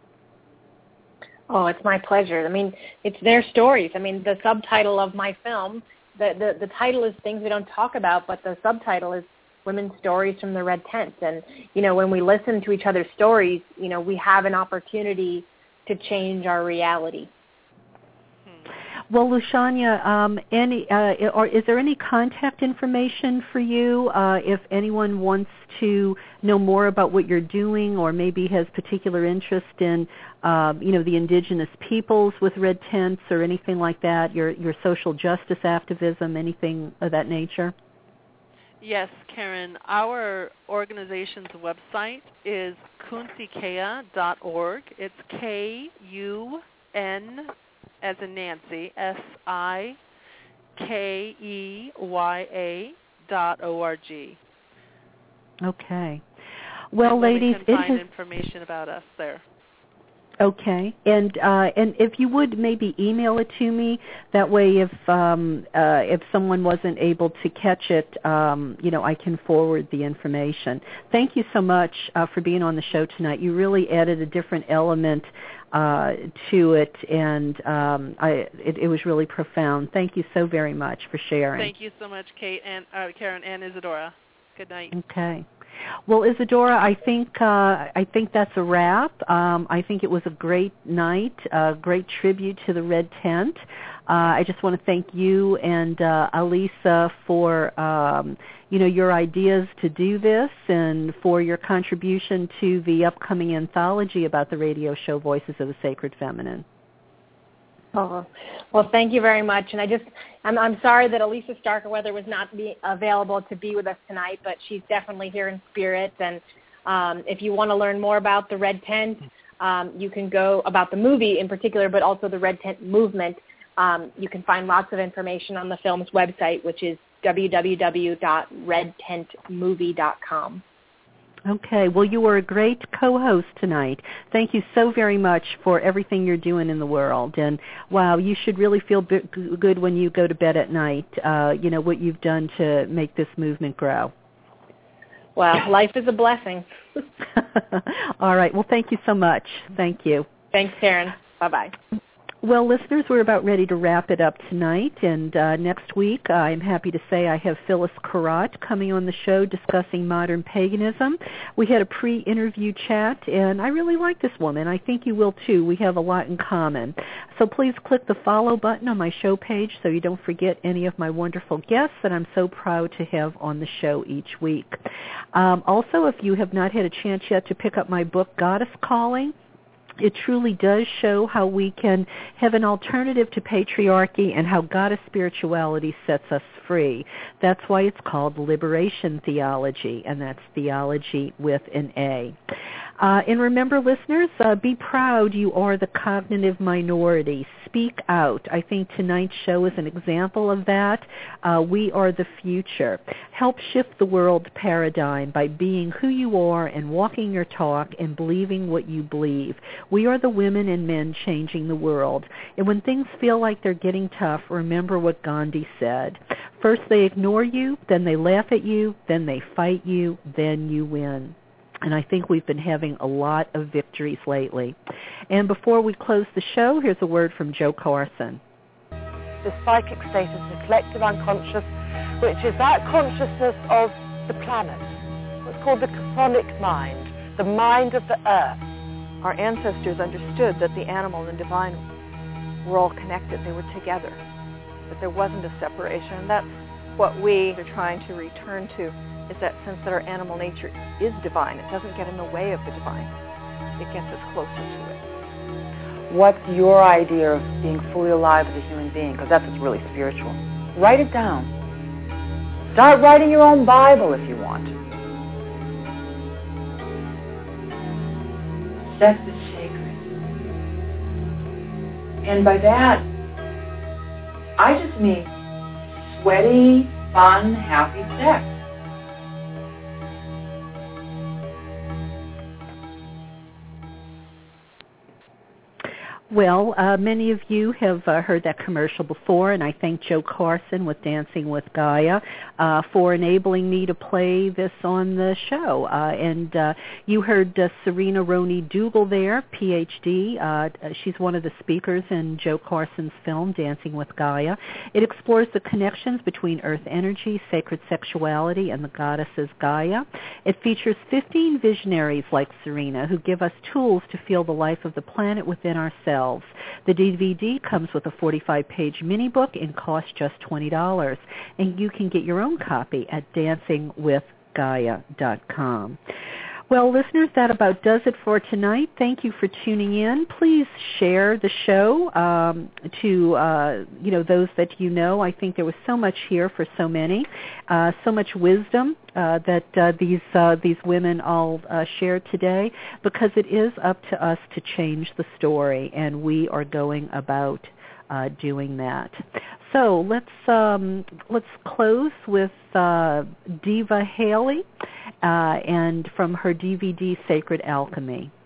Oh, it's my pleasure. I mean, it's their stories. I mean, the subtitle of my film, the, the, the title is Things We Don't Talk About, but the subtitle is Women's Stories from the Red Tent. And, you know, when we listen to each other's stories, you know, we have an opportunity to change our reality. Well, Luciania, um, any, uh, or is there any contact information for you uh, if anyone wants to know more about what you're doing, or maybe has particular interest in, uh, you know, the indigenous peoples with red tents or anything like that? Your your social justice activism, anything of that nature? Yes, Karen. Our organization's website is kunsikea dot org. It's K U N as in Nancy, S I K E Y A dot O R G. Okay. Well, and ladies, can find it has information about us there. Okay, and uh, and if you would maybe email it to me, that way if um, uh, if someone wasn't able to catch it, um, you know, I can forward the information. Thank you so much uh, for being on the show tonight. You really added a different element uh, to it, and um, I, it, it was really profound. Thank you so very much for sharing. Thank you so much, Kate and uh, Karen and Isadora. Good night. Okay. Well, Isadora, I think uh, I think that's a wrap. Um, I think it was a great night, a great tribute to the Red Tent. Uh, I just want to thank you and uh, Alisa for um, you know your ideas to do this and for your contribution to the upcoming anthology about the radio show Voices of the Sacred Feminine. Oh, well, thank you very much. And I just, I'm, I'm sorry that Alisa Starkweather was not be available to be with us tonight, but she's definitely here in spirit. And um, if you want to learn more about the Red Tent, um, you can go about the movie in particular, but also the Red Tent movement. Um, you can find lots of information on the film's website, which is w w w dot red tent movie dot com. Okay. Well, you were a great co-host tonight. Thank you so very much for everything you're doing in the world. And, wow, you should really feel b- good when you go to bed at night, uh, you know, what you've done to make this movement grow. Well, life is a blessing. All right. Well, thank you so much. Thank you. Thanks, Karen. Bye-bye. Well, listeners, we're about ready to wrap it up tonight, and uh, next week I'm happy to say I have Phyllis Karat coming on the show discussing modern paganism. We had a pre-interview chat, and I really like this woman. I think you will too. We have a lot in common. So please click the follow button on my show page so you don't forget any of my wonderful guests that I'm so proud to have on the show each week. Um, also, if you have not had a chance yet to pick up my book, Goddess Calling, it truly does show how we can have an alternative to patriarchy and how goddess spirituality sets us free. That's why it's called Liberation Theology, and that's theology with an A. Uh, and remember, listeners, uh, be proud you are the cognitive minority. Speak out. I think tonight's show is an example of that. Uh, we are the future. Help shift the world paradigm by being who you are and walking your talk and believing what you believe. We are the women and men changing the world. And when things feel like they're getting tough, remember what Gandhi said. First they ignore you, then they laugh at you, then they fight you, then you win. And I think we've been having a lot of victories lately. And before we close the show, here's a word from Jo Carson. The psychic state is the collective unconscious, which is that consciousness of the planet. It's called the chthonic mind, the mind of the earth. Our ancestors understood that the animal and divine were all connected. They were together, that there wasn't a separation. And that's what we are trying to return to, is that sense that our animal nature is divine. It doesn't get in the way of the divine. It gets us closer to it. What's your idea of being fully alive as a human being? Because that's what's really spiritual. Write it down. Start writing your own Bible if you want. Sex is sacred. And by that, I just mean sweaty, fun, happy sex. Well, uh, many of you have uh, heard that commercial before, and I thank Jo Carson with Dancing with Gaia uh, for enabling me to play this on the show. Uh, and uh, you heard uh, Serena Roney Dougal there, P H D. Uh, she's one of the speakers in Jo Carson's film, Dancing with Gaia. It explores the connections between earth energy, sacred sexuality, and the goddesses Gaia. It features fifteen visionaries like Serena who give us tools to feel the life of the planet within ourselves. The D V D comes with a forty-five page mini book and costs just twenty dollars. And you can get your own copy at dancing with gaia dot com. Well, listeners, that about does it for tonight. Thank you for tuning in. Please share the show um, to uh, you know those that you know. I think there was so much here for so many, uh, so much wisdom uh, that uh, these uh, these women all uh, shared today. Because it is up to us to change the story, and we are going about uh, doing that. So let's um, let's close with uh, Diva Haley uh, and from her D V D Sacred Alchemy.